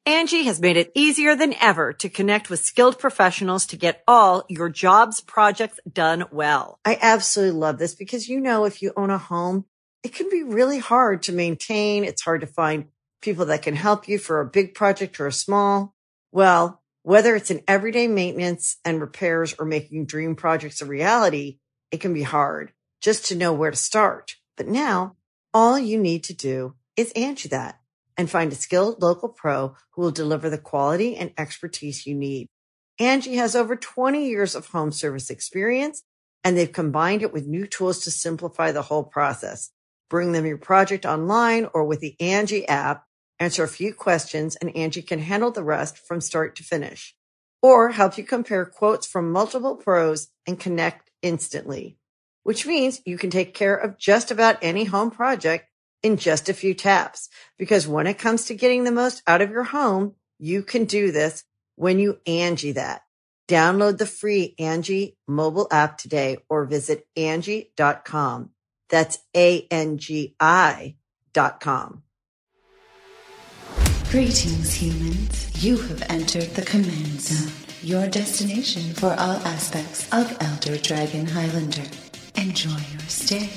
Angie has made it easier than ever to connect with skilled professionals to get all your jobs projects done well. I absolutely love this because, if you own a home, it can be really hard to maintain. It's hard to find people that can help you for a big project or a small. Well, whether it's in everyday maintenance and repairs or making dream projects a reality, it can be hard just to know where to start. But now all you need to do is Angie that and find a skilled local pro who will deliver the quality and expertise you need. Angie has over 20 years of home service experience, and they've combined it with new tools to simplify the whole process. Bring them your project online or with the Angie app, answer a few questions, and Angie can handle the rest from start to finish. Or help you compare quotes from multiple pros and connect instantly, which means you can take care of just about any home project in just a few taps. Because when it comes to getting the most out of your home, you can do this when you Angie that. Download the free Angie mobile app today or visit Angie.com. That's ANGI.com. Greetings, humans. You have entered the Command Zone, your destination for all aspects of Elder Dragon Highlander. Enjoy your stay.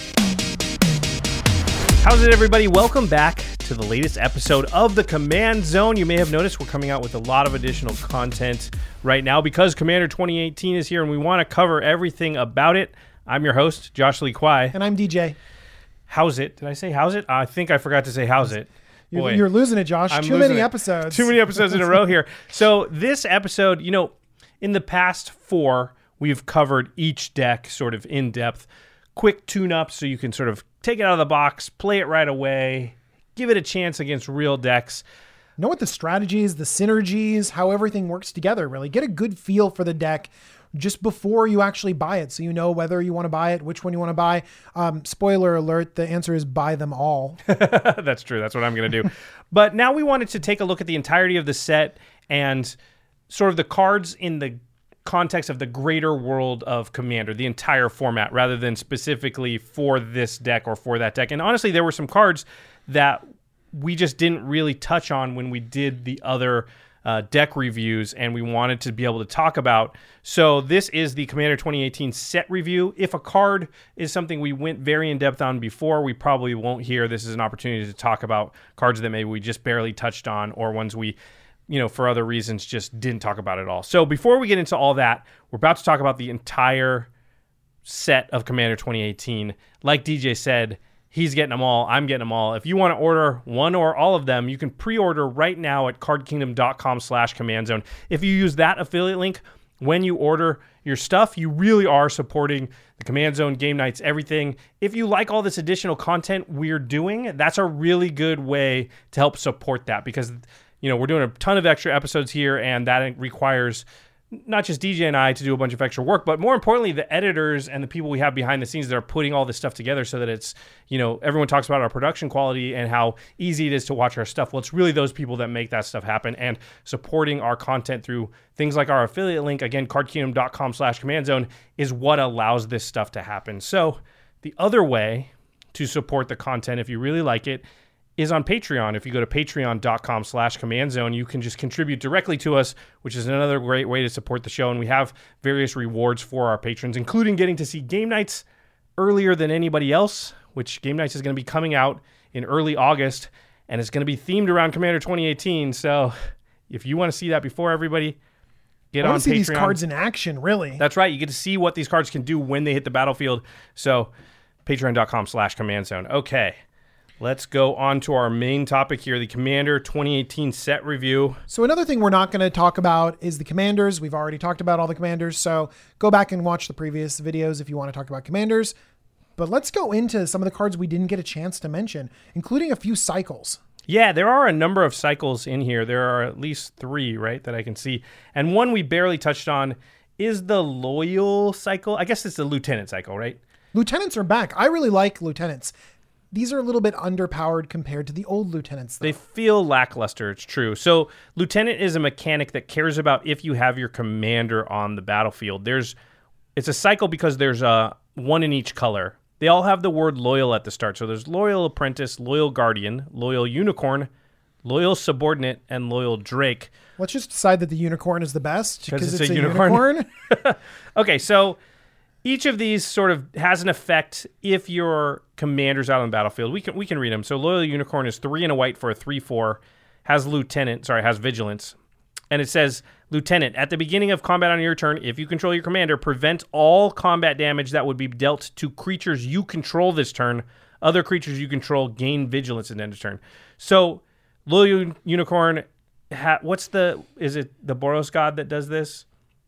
How's it, everybody? Welcome back to the latest episode of the Command Zone. You may have noticed we're coming out with a lot of additional content right now because Commander 2018 is here and we want to cover everything about it. I'm your host, Josh Lee Kwai. And I'm DJ. How's it? Did I say how's it? I think I forgot to say how's it. You're losing it, Josh. Too many episodes. Too many episodes in a row here. So this episode, in the past 4, we've covered each deck sort of in depth. Quick tune-ups so you can sort of take it out of the box, play it right away, give it a chance against real decks. Know what the strategies, the synergies, how everything works together, really. Get a good feel for the deck just before you actually buy it, so you know whether you want to buy it, which one you want to buy. Spoiler alert, the answer is buy them all. That's true. That's what I'm going to do. But now we wanted to take a look at the entirety of the set and sort of the cards in the context of the greater world of Commander, the entire format, rather than specifically for this deck or for that deck. And honestly, there were some cards that we just didn't really touch on when we did the other deck reviews, and we wanted to be able to talk about. So this is the Commander 2018 set review. If a card is something we went very in-depth on before, we probably won't here. This is an opportunity to talk about cards that maybe we just barely touched on, or ones we for other reasons, just didn't talk about it all. So before we get into all that, we're about to talk about the entire set of Commander 2018. Like DJ said, he's getting them all. I'm getting them all. If you want to order one or all of them, you can pre-order right now at cardkingdom.com/commandzone. If you use that affiliate link when you order your stuff, you really are supporting the Command Zone, game nights, everything. If you like all this additional content we're doing, that's a really good way to help support that, because we're doing a ton of extra episodes here, and that requires not just DJ and I to do a bunch of extra work, but more importantly, the editors and the people we have behind the scenes that are putting all this stuff together so that it's, everyone talks about our production quality and how easy it is to watch our stuff. Well, it's really those people that make that stuff happen, and supporting our content through things like our affiliate link, again, cardkingdom.com/commandzone, is what allows this stuff to happen. So the other way to support the content, if you really like it, is on Patreon. If you go to patreon.com/commandzone, you can just contribute directly to us, which is another great way to support the show. And we have various rewards for our patrons, including getting to see game nights earlier than anybody else, which game nights is going to be coming out in early August, and it's going to be themed around Commander 2018. So if you want to see that before everybody, get on Patreon. See these cards in action, really. That's right. You get to see what these cards can do when they hit the battlefield. So patreon.com/commandzone. Okay. Let's go on to our main topic here, the Commander 2018 set review. So another thing we're not going to talk about is the commanders. We've already talked about all the commanders, so go back and watch the previous videos if you want to talk about commanders. But let's go into some of the cards we didn't get a chance to mention, including a few cycles. Yeah, there are a number of cycles in here. There are at least 3, right, that I can see. And one we barely touched on is the Loyal cycle. I guess it's the Lieutenant cycle, right? Lieutenants are back. I really like Lieutenants. These are a little bit underpowered compared to the old Lieutenants, though. They feel lackluster, it's true. So Lieutenant is a mechanic that cares about if you have your commander on the battlefield. It's a cycle because there's one in each color. They all have the word Loyal at the start. So there's Loyal Apprentice, Loyal Guardian, Loyal Unicorn, Loyal Subordinate, and Loyal Drake. Let's just decide that the unicorn is the best because it's a unicorn. Okay, so each of these sort of has an effect if your commander's out on the battlefield. We can read them. So Loyal Unicorn is 3 and a white for a 3/4. Has Vigilance. And it says, Lieutenant, at the beginning of combat on your turn, if you control your commander, prevent all combat damage that would be dealt to creatures you control this turn. Other creatures you control gain Vigilance at the end of turn. So Loyal Unicorn, is it the Boros God that does this?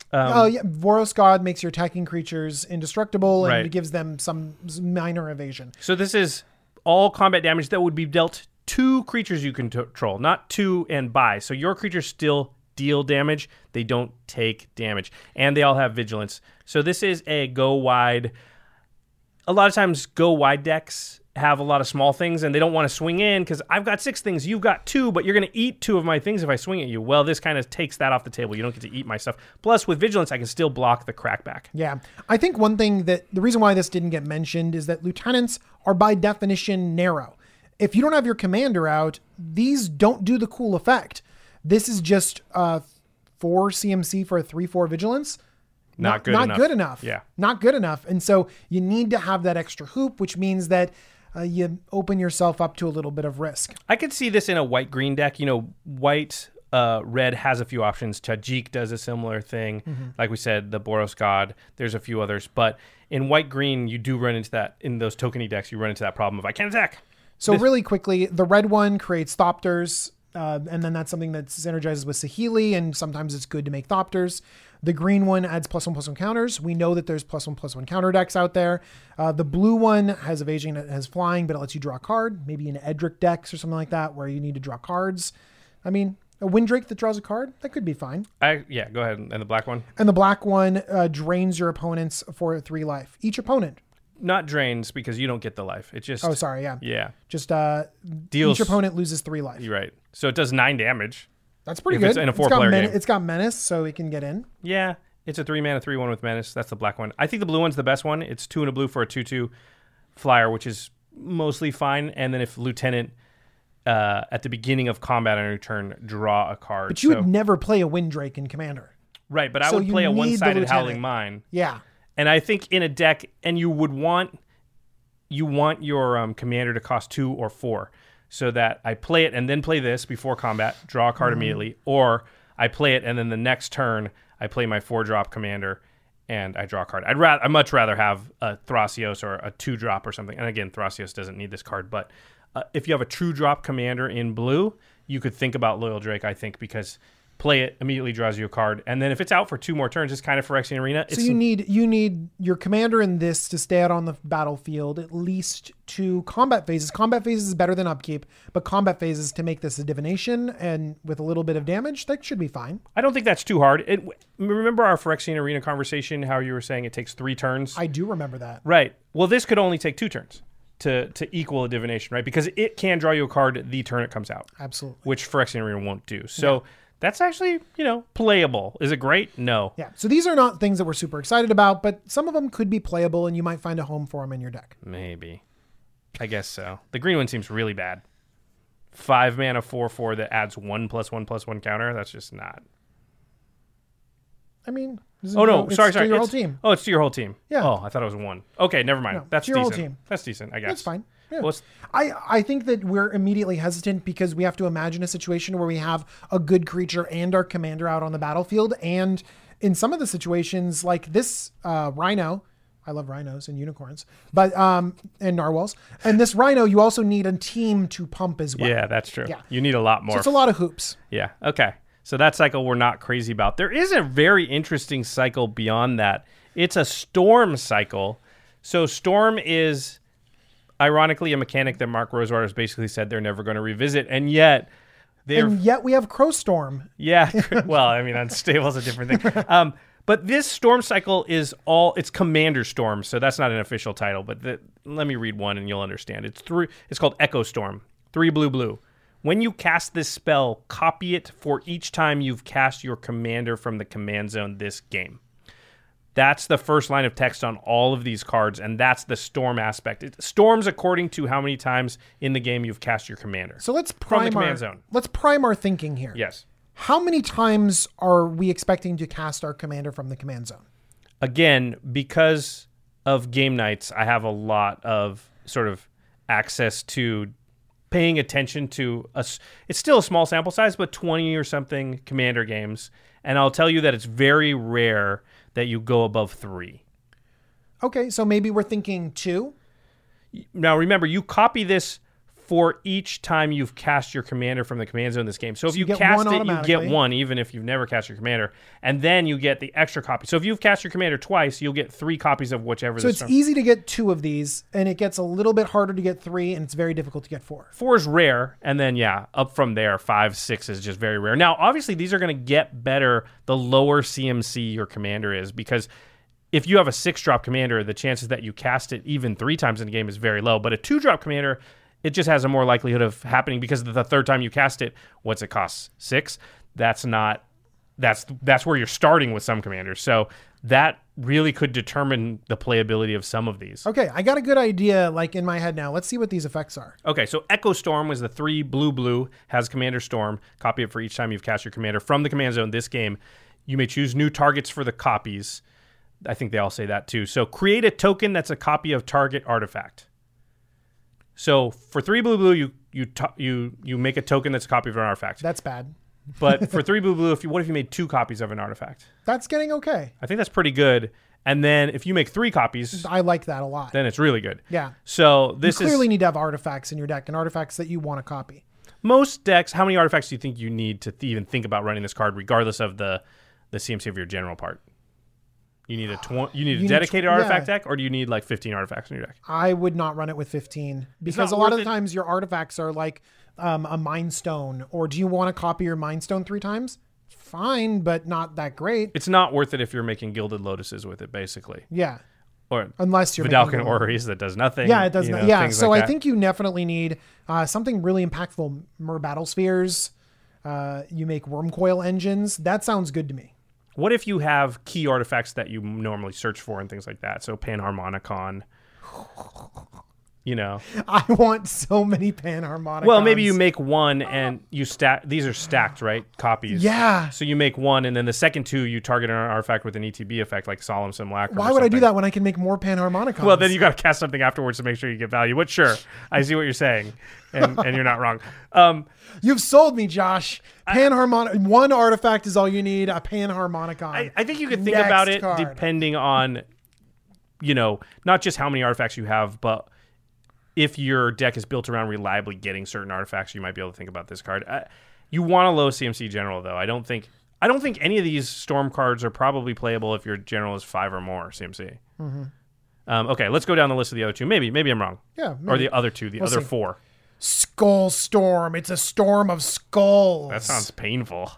Boros God makes your attacking creatures indestructible, and right. it gives them some minor evasion. So this is all combat damage that would be dealt to creatures you control, not to and by. So your creatures still deal damage. They don't take damage. And they all have Vigilance. So this is a go wide. A lot of times go wide decks have a lot of small things and they don't want to swing in because I've got 6 things, you've got 2, but you're going to eat 2 of my things if I swing at you. Well, this kind of takes that off the table. You don't get to eat my stuff. Plus, with Vigilance, I can still block the crackback. Yeah. I think one thing that the reason why this didn't get mentioned is that lieutenants are by definition narrow. If you don't have your commander out, these don't do the cool effect. This is just 4 CMC for a 3/4 Vigilance. Not good enough. Yeah. Not good enough. And so you need to have that extra hoop, which means that you open yourself up to a little bit of risk. I could see this in a white-green deck. White, red has a few options. Tajik does a similar thing. Mm-hmm. Like we said, the Boros God. There's a few others. But in white-green, you do run into that. In those tokeny decks, you run into that problem of I can't attack. So really quickly, the red one creates Thopters. And then that's something that synergizes with Saheeli, and sometimes it's good to make Thopters. The green one adds +1/+1 counters. We know that there's +1/+1 counter decks out there. The blue one has evasion, it has flying, but it lets you draw a card, maybe in Edric decks or something like that, where you need to draw cards. I mean, a Windrake that draws a card, that could be fine. Go ahead. And the black one? And the black one drains your opponents for 3 life. Each opponent. Not drains because you don't get the life. It just... Oh, sorry, yeah. Yeah. Just deals... each opponent loses 3 life. You're right. So it does 9 damage. That's pretty good. It's in a 4-player game. It's got Menace, so it can get in. Yeah. It's a 3-mana 3/1 with Menace. That's the black one. I think the blue one's the best one. It's 2 and a blue for a 2/2 flyer, which is mostly fine. And then if Lieutenant, at the beginning of combat on your turn, draw a card. But you would never play a Windrake in Commander. Right, but I would play a one-sided Howling Mine. Yeah. And I think in a deck, and you want your commander to cost 2 or 4, so that I play it and then play this before combat, draw a card immediately, or I play it and then the next turn I play my 4-drop commander and I draw a card. I'd much rather have a Thrasios or a 2-drop or something. And again, Thrasios doesn't need this card, but if you have a true drop commander in blue, you could think about Loyal Drake, I think, because play it, immediately draws you a card, and then if it's out for 2 more turns, it's kind of Phyrexian Arena. So you need your commander in this to stay out on the battlefield at least 2 combat phases. Combat phases is better than upkeep, but combat phases to make this a divination and with a little bit of damage, that should be fine. I don't think that's too hard. Remember our Phyrexian Arena conversation, how you were saying it takes 3 turns? I do remember that. Right. Well, this could only take 2 turns to equal a divination, right? Because it can draw you a card the turn it comes out. Absolutely. Which Phyrexian Arena won't do. So... Yeah. That's actually, playable. Is it great? No. Yeah. So these are not things that we're super excited about, but some of them could be playable and you might find a home for them in your deck. Maybe. I guess so. The green one seems really bad. 5 mana 4/4 that adds 1+1/+1 counter. That's just not. I mean, sorry. To your whole team. Oh, it's to your whole team. Yeah. Oh, I thought it was 1. Okay, never mind. No, that's to your decent. whole team. That's decent, I guess. That's fine. Yeah. Well, I think that we're immediately hesitant because we have to imagine a situation where we have a good creature and our commander out on the battlefield. And in some of the situations like this Rhino, I love rhinos and unicorns, but and narwhals. And this Rhino, you also need a team to pump as well. Yeah, that's true. Yeah. You need a lot more. So it's a lot of hoops. Yeah, okay. So that cycle we're not crazy about. There is a very interesting cycle beyond that. It's a storm cycle. So storm is... ironically, a mechanic that Mark Rosewater has basically said they're never going to revisit, and yet we have Crowstorm. Yeah, well, I mean, unstable is a different thing. But this storm cycle is it's Commander Storm, so that's not an official title. But let me read one, and you'll understand. It's called Echo Storm. 3 blue. When you cast this spell, copy it for each time you've cast your commander from the command zone this game. That's the first line of text on all of these cards, and that's the storm aspect. It storms according to how many times in the game you've cast your commander. So let's from the prime command zone. Let's prime our thinking here. Yes. How many times are we expecting to cast our commander from the command zone? Again, because of game nights, I have a lot of sort of access to paying attention to it's still a small sample size, but 20 or something commander games. And I'll tell you that it's very rare that you go above 3. Okay, so maybe we're thinking 2. Now, remember, you copy this for each time you've cast your commander from the command zone in this game. So if you cast it, you get 1, even if you've never cast your commander. And then you get the extra copy. So if you've cast your commander twice, you'll get 3 copies of whichever. So it's easy to get 2 of these, and it gets a little bit harder to get 3, and it's very difficult to get 4. 4 is rare, and then, up from there, 5, 6 is just very rare. Now, obviously, these are going to get better the lower CMC your commander is, because if you have a 6-drop commander, the chances that you cast it even 3 times in a game is very low. But a 2-drop commander, it just has a more likelihood of happening because the third time you cast it, what's it cost? 6? That's where you're starting with some commanders. So that really could determine the playability of some of these. Okay, I got a good idea in my head now. Let's see what these effects are. Okay, so Echo Storm was the 3 blue, has Commander Storm. Copy it for each time you've cast your commander from the command zone this game. You may choose new targets for the copies. I think they all say that too. So create a token that's a copy of target artifact. So for 3 blue, you make a token that's a copy of an artifact. That's bad. But for 3 blue, what if you made 2 copies of an artifact? That's getting okay. I think that's pretty good. And then if you make 3 copies, I like that a lot. Then it's really good. Yeah. So you clearly need to have artifacts in your deck and artifacts that you want to copy. Most decks, how many artifacts do you think you need to even think about running this card, regardless of the CMC of your general part? You need a dedicated artifact deck, or do you need 15 artifacts in your deck? I would not run it with 15 because a lot of the times your artifacts are a Mind Stone, or do you want to copy your Mind Stone 3 times? Fine, but not that great. It's not worth it if you're making Gilded Lotuses with it, basically. Yeah. Or unless you're Vidalcan Orreries that does nothing. Yeah, it does not. Yeah, so I think you definitely need something really impactful. Mer Battle Spheres. You make Wormcoil Engines. That sounds good to me. What if you have key artifacts that you normally search for and things like that? So Panharmonicon, I want so many Panharmonicons. Well, maybe you make 1 and you stack. These are stacked, right? Copies. Yeah. So you make 1, and then the second 2 you target an artifact with an ETB effect, like Solemn Simulacrum. Why would I do that when I can make more Panharmonicons? Well, then you got to cast something afterwards to make sure you get value. But sure, I see what you're saying, and you're not wrong. You've sold me, Josh. One artifact is all you need. A Panharmonicon. I think you could think about it depending on, not just how many artifacts you have, but if your deck is built around reliably getting certain artifacts, you might be able to think about this card. You want a low CMC general, though. I don't think any of these Storm cards are probably playable if your general is 5 or more CMC. Mm-hmm. Okay, let's go down the list of the other 2. Maybe I'm wrong. Yeah. Maybe. Or the other 2, other see. 4. Skull Storm. It's a storm of skulls. That sounds painful.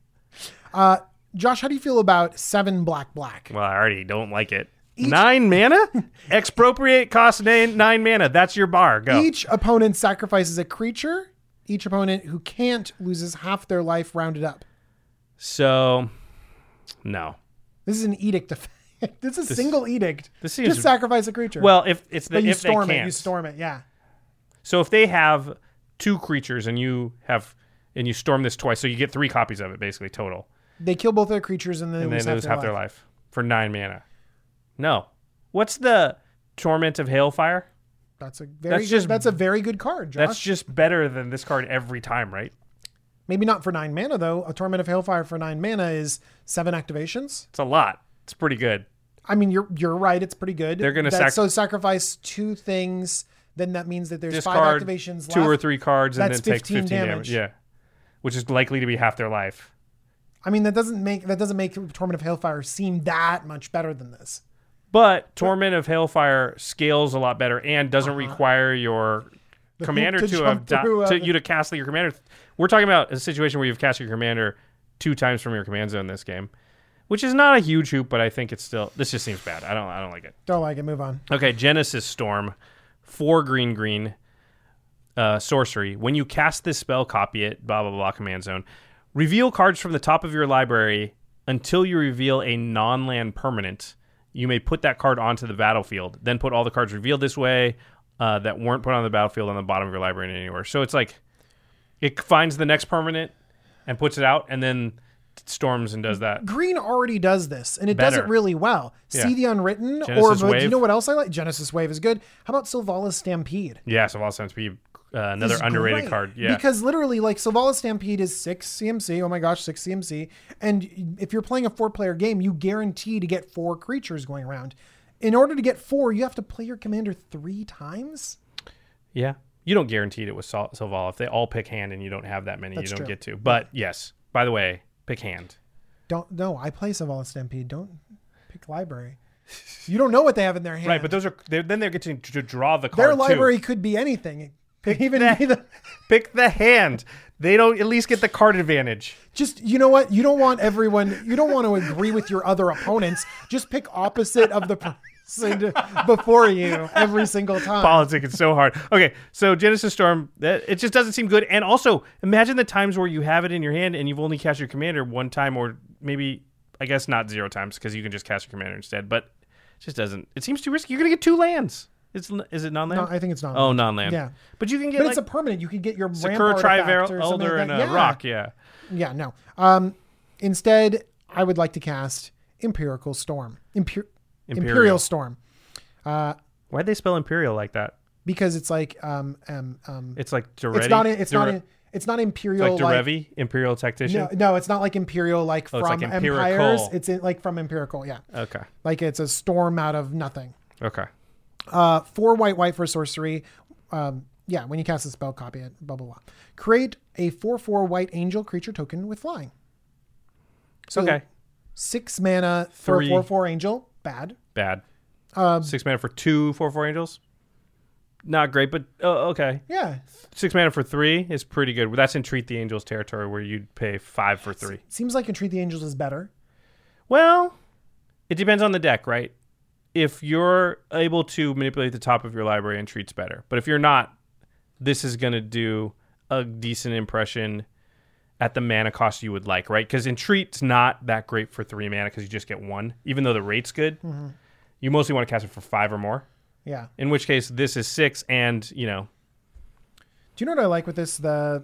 Josh, how do you feel about 7 black? Well, I already don't like it. 9 mana? Expropriate costs 9 mana. That's your bar. Go. Each opponent sacrifices a creature. Each opponent who can't loses half their life rounded up. So, no. This is an edict effect. This is a single edict. Just sacrifice a creature. Well, if it's you storm it. Yeah. So if they have 2 creatures and you storm this twice, so you get 3 copies of it basically total. They kill both their creatures and then they lose half their life for 9 mana. No. What's the Torment of Hailfire? That's a very good card, Josh. That's just better than this card every time, right? Maybe not for 9 mana though. A Torment of Hailfire for 9 mana is 7 activations. It's a lot. It's pretty good. I mean, you're right. It's pretty good. They're going to sacrifice 2 things. Then that means that there's discard 5 activations left. 2 or 3 cards, and that's then take 15 damage. Yeah, which is likely to be half their life. I mean, that doesn't make Torment of Hailfire seem that much better than this. But Torment of Hailfire scales a lot better and doesn't require your commander to cast your commander. We're talking about a situation where you've cast your commander 2 times from your command zone this game, which is not a huge hoop, but I think it's still. This just seems bad. I don't like it. Don't like it. Move on. Okay, Genesis Storm. 4 green, sorcery. When you cast this spell, copy it, blah, blah, blah, command zone. Reveal cards from the top of your library until you reveal a non-land permanent, You may put that card onto the battlefield, then put all the cards revealed this way that weren't put on the battlefield on the bottom of your library anywhere. So it's like it finds the next permanent and puts it out, and then storms and does that. Green already does this, and it Better. does it really well. Yeah. See the Unwritten, Genesis or Wave. you know what else I like? Genesis Wave is good. How about Sylvanas Stampede? Yeah, so Sylvanas Stampede, another Is underrated great. card. Yeah, Because literally, like, Sylvanas Stampede is 6 CMC. Oh my gosh, 6 CMC. And if you're playing a 4-player game, you guarantee to get 4 creatures going around. In order to get 4, you have to play your commander 3 times. yeah. You don't guarantee it with Sylvala. If they all pick hand and you don't have that many, That's you don't true. get to. But yes, by the way, pick hand. No, I play Sylvanas Stampede. Don't pick library. You don't know what they have in their hand. Right, but then they're getting to draw the card their too. library could be anything. Pick even Pick the hand. They don't at least get the card advantage. Just, you know what? You don't want to agree with your other opponents. Just pick opposite of the person before you every single time. Politics, it's so hard. Okay, so Genesis Storm, it just doesn't seem good. And also, imagine the times where you have it in your hand and you've only cast your commander one time, or maybe, I guess not 0 times, because you can just cast your commander instead. But it just doesn't. It seems too risky. You're going to get 2 lands. Is it non-land? No, I think it's non-land. Oh, non-land. Yeah. But you can get But like it's a permanent. You can get your Sakura ramp artifact or something Elder like and that. a rock, yeah. Yeah, no. Instead, I would like to cast Empirical Storm. Imperial Storm. Why'd they spell Imperial like that? Because it's like It's like Duretti. it's not Imperial It's like Durevi, Imperial Tactician. No, it's not like Imperial like Oh, it's from like Empires. Empirical. It's like from Empirical, yeah. Okay. Like it's a storm out of nothing. Okay. 4 white for sorcery. Yeah, when you cast a spell, copy it, blah, blah, blah. Create a 4/4 white angel creature token with flying. So Okay. 6 mana for 3. a 4/4 angel, bad. Bad. 6 mana for 2 4/4 angels. Not great, but okay. Yeah. 6 mana for 3 is pretty good. That's Entreat the Angels territory where you'd pay 5 for 3. Seems like Entreat the Angels is better. Well, it depends on the deck, right? If you're able to manipulate the top of your library, Entreat's better. But if you're not, this is going to do a decent impression at the mana cost you would like, right? Because Entreat's not that great for 3 mana because you just get 1. Even though the rate's good, you mostly want to cast it for 5 or more. Yeah. In which case, this is 6 and, Do you know what I like with this? The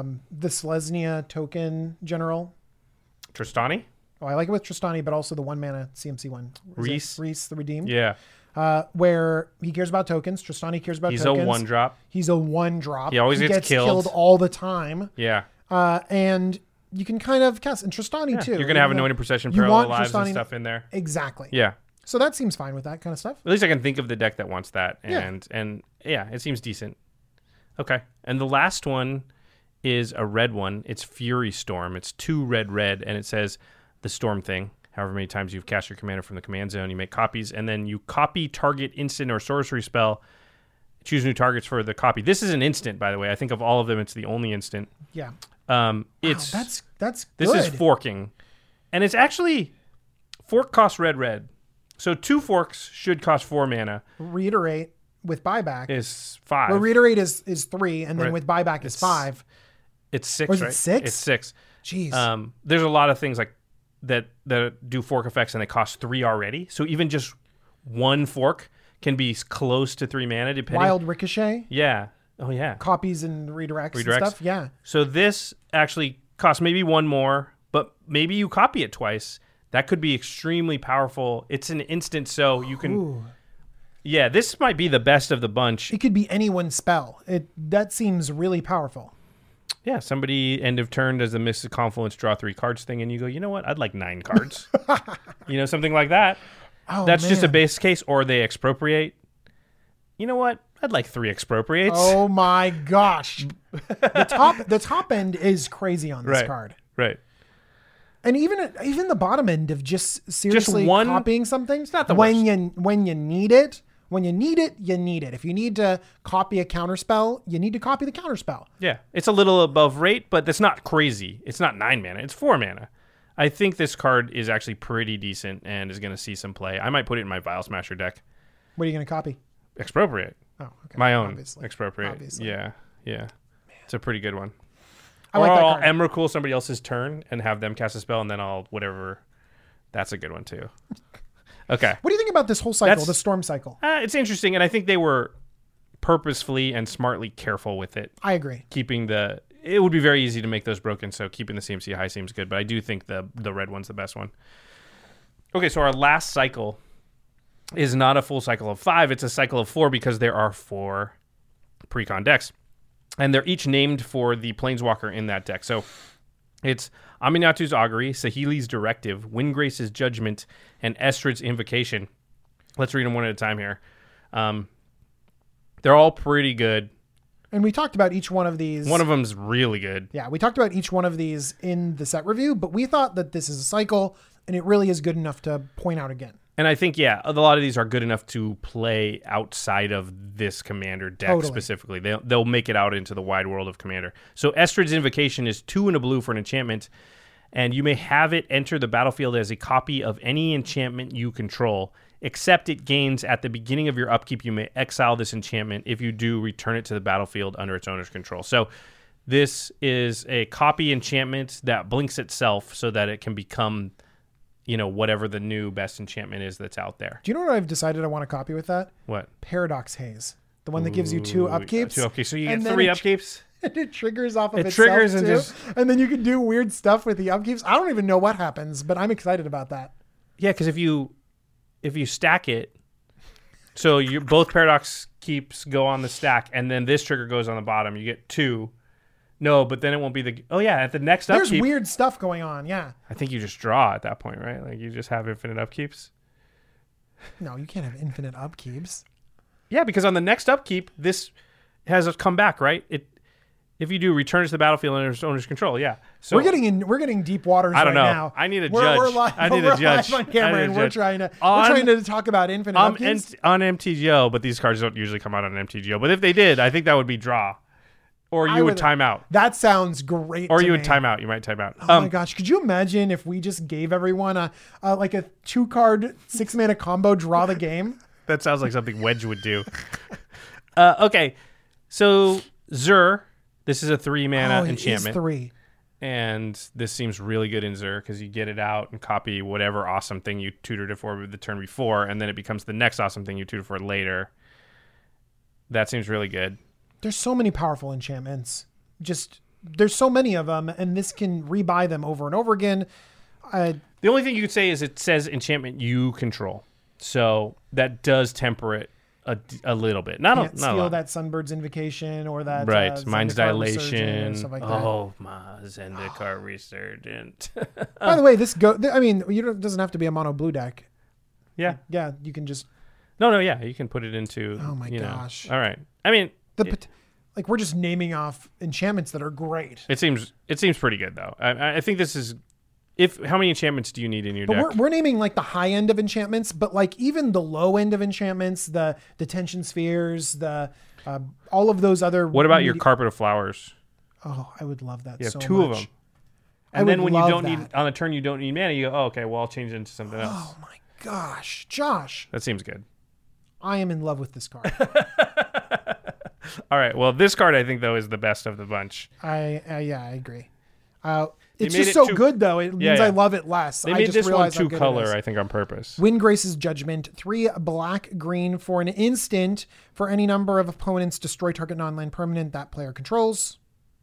Selesnya token general. Tristani? Oh, I like it with Tristani, but also the 1 mana CMC one. Reese the Redeemed. Yeah. Where he cares about tokens. Tristani cares about He's tokens. a 1-drop. He's a 1-drop. He always gets killed. all the time. Yeah. And you can kind of cast, and Tristani too. You're going to have Anointed Procession, you Parallel want Lives and Tristani- stuff in there. Exactly. Yeah. So that seems fine with that kind of stuff. At least I can think of the deck that wants that. Yeah. And yeah, it seems decent. Okay. And the last one is a red one. It's Fury Storm. It's 2 red, and it says the storm thing. However many times you've cast your commander from the command zone, you make copies, and then you copy target instant or sorcery spell. Choose new targets for the copy. This is an instant, by the way. I think of all of them, it's the only instant. Yeah. It's that's This good. is forking. And it's actually fork costs red. So 2 forks should cost 4 mana. Reiterate with buyback. Is 5. Well, reiterate is 3, and then Right. with buyback is 5. It's 6, Was it right? 6? It's 6. Jeez. There's a lot of things like that do fork effects and they cost 3 already. So even just 1 fork can be close to 3 mana depending. Wild Ricochet. Yeah. Oh yeah. Copies and redirects and stuff. Yeah. So this actually costs maybe 1 more, but maybe you copy it twice. That could be extremely powerful. It's an instant, so you can. Ooh. Yeah, this might be the best of the bunch. It could be anyone's spell. That seems really powerful. Yeah, somebody end of turn does the Mystic Confluence draw 3 cards thing, and you go, you know what? I'd like 9 cards. Something like that. Oh, That's just a man. base case, or they expropriate. You know what? I'd like 3 expropriates. Oh my gosh. The top end is crazy on this Right. card. Right. And even the bottom end of just seriously one- copying something. It's not the when you need it. When you need it, you need it. If you need to copy a counterspell, you need to copy the counterspell. Yeah, it's a little above rate, but that's not crazy. It's not 9 mana. It's 4 mana. I think this card is actually pretty decent and is going to see some play. I might put it in my Vial Smasher deck. What are you going to copy? Expropriate. Oh, okay. My own Obviously. Expropriate. Obviously. Yeah. It's a pretty good one. I like or that I'll card. Emrakul somebody else's turn and have them cast a spell, and then I'll whatever. That's a good one too. Okay. What do you think about this whole cycle, the storm cycle? It's interesting, and I think they were purposefully and smartly careful with it. I agree. It would be very easy to make those broken, so keeping the CMC high seems good, but I do think the red one's the best one. Okay, so our last cycle is not a full cycle of 5, it's a cycle of 4 because there are 4 precon decks. And they're each named for the planeswalker in that deck. So it's Aminatu's Augury, Saheeli's Directive, Windgrace's Judgment, and Estrid's Invocation. Let's read them one at a time here. They're all pretty good. And we talked about each one of these. One of them's really good. Yeah, we talked about each one of these in the set review, but we thought that this is a cycle, and it really is good enough to point out again. And I think, yeah, a lot of these are good enough to play outside of this Commander deck specifically. They'll make it out into the wide world of Commander. So Estrid's Invocation is 2 and a blue for an enchantment, and you may have it enter the battlefield as a copy of any enchantment you control, except it gains at the beginning of your upkeep. You may exile this enchantment. If you do, return it to the battlefield under its owner's control. So this is a copy enchantment that blinks itself so that it can become, whatever the new best enchantment is that's out there. Do you know what I've decided I want to copy with that? What? Paradox Haze. The one that gives you 2 upkeeps. 2 upkeeps. So you get 3 upkeeps? And it triggers off of itself, triggers and too. And then you can do weird stuff with the upkeeps. I don't even know what happens, but I'm excited about that. Yeah, because if you stack it, so both Paradox keeps go on the stack, and then this trigger goes on the bottom, you get 2. No, but then it won't be at the next upkeep. There's weird stuff going on, yeah. I think you just draw at that point, right? Like you just have infinite upkeeps. No, you can't have infinite upkeeps. Yeah, because on the next upkeep, this has come back, right? If you do, return it to the battlefield under its owner's control. Yeah. So we're getting deep waters I don't know. now. I need a we're judge. Live, I need a judge. Live on camera, and we're trying to talk about infinite on upkeeps. On MTGO, but these cards don't usually come out on MTGO. But if they did, I think that would be draw. Or you would time out. That sounds great. Or you would time out. You might time out. Oh my gosh. Could you imagine if we just gave everyone a 2-card 6-mana combo, draw the game? That sounds like something Wedge would do. Okay. So Zur, this is a 3-mana enchantment. It is 3. And this seems really good in Zur because you get it out and copy whatever awesome thing you tutored it for the turn before, and then it becomes the next awesome thing you tutored for later. That seems really good. There's so many powerful enchantments. There's so many of them, and this can rebuy them over and over again. The only thing you could say is it says enchantment you control. So that does temper it a little bit. Not steal that Sunbird's Invocation or that Mind's Dilation. Or stuff like that. Oh, my Zendikar Resurgent. By the way, it doesn't have to be a mono blue deck. Yeah. Yeah, you can just... No, yeah, you can put it into... Oh my gosh. All right. I mean... we're just naming off enchantments that are great. It seems pretty good, though. I think this is... How many enchantments do you need in your deck? We're naming the high end of enchantments, but even the low end of enchantments, the Tension Spheres, the all of those other... What about your Carpet of Flowers? Oh, I would love that so much. You have 2 of them. And then when you don't need... On a turn you don't need mana, you go, oh, okay, well, I'll change it into something else. Oh my gosh. Josh. That seems good. I am in love with this card. All right. Well, this card I think though is the best of the bunch. I agree. It's just so good though. It means I love it less. They made this one 2 color, I think, on purpose. Windgrace's Judgment, 3 black-green for an instant. For any number of opponents, destroy target non-land permanent that player controls.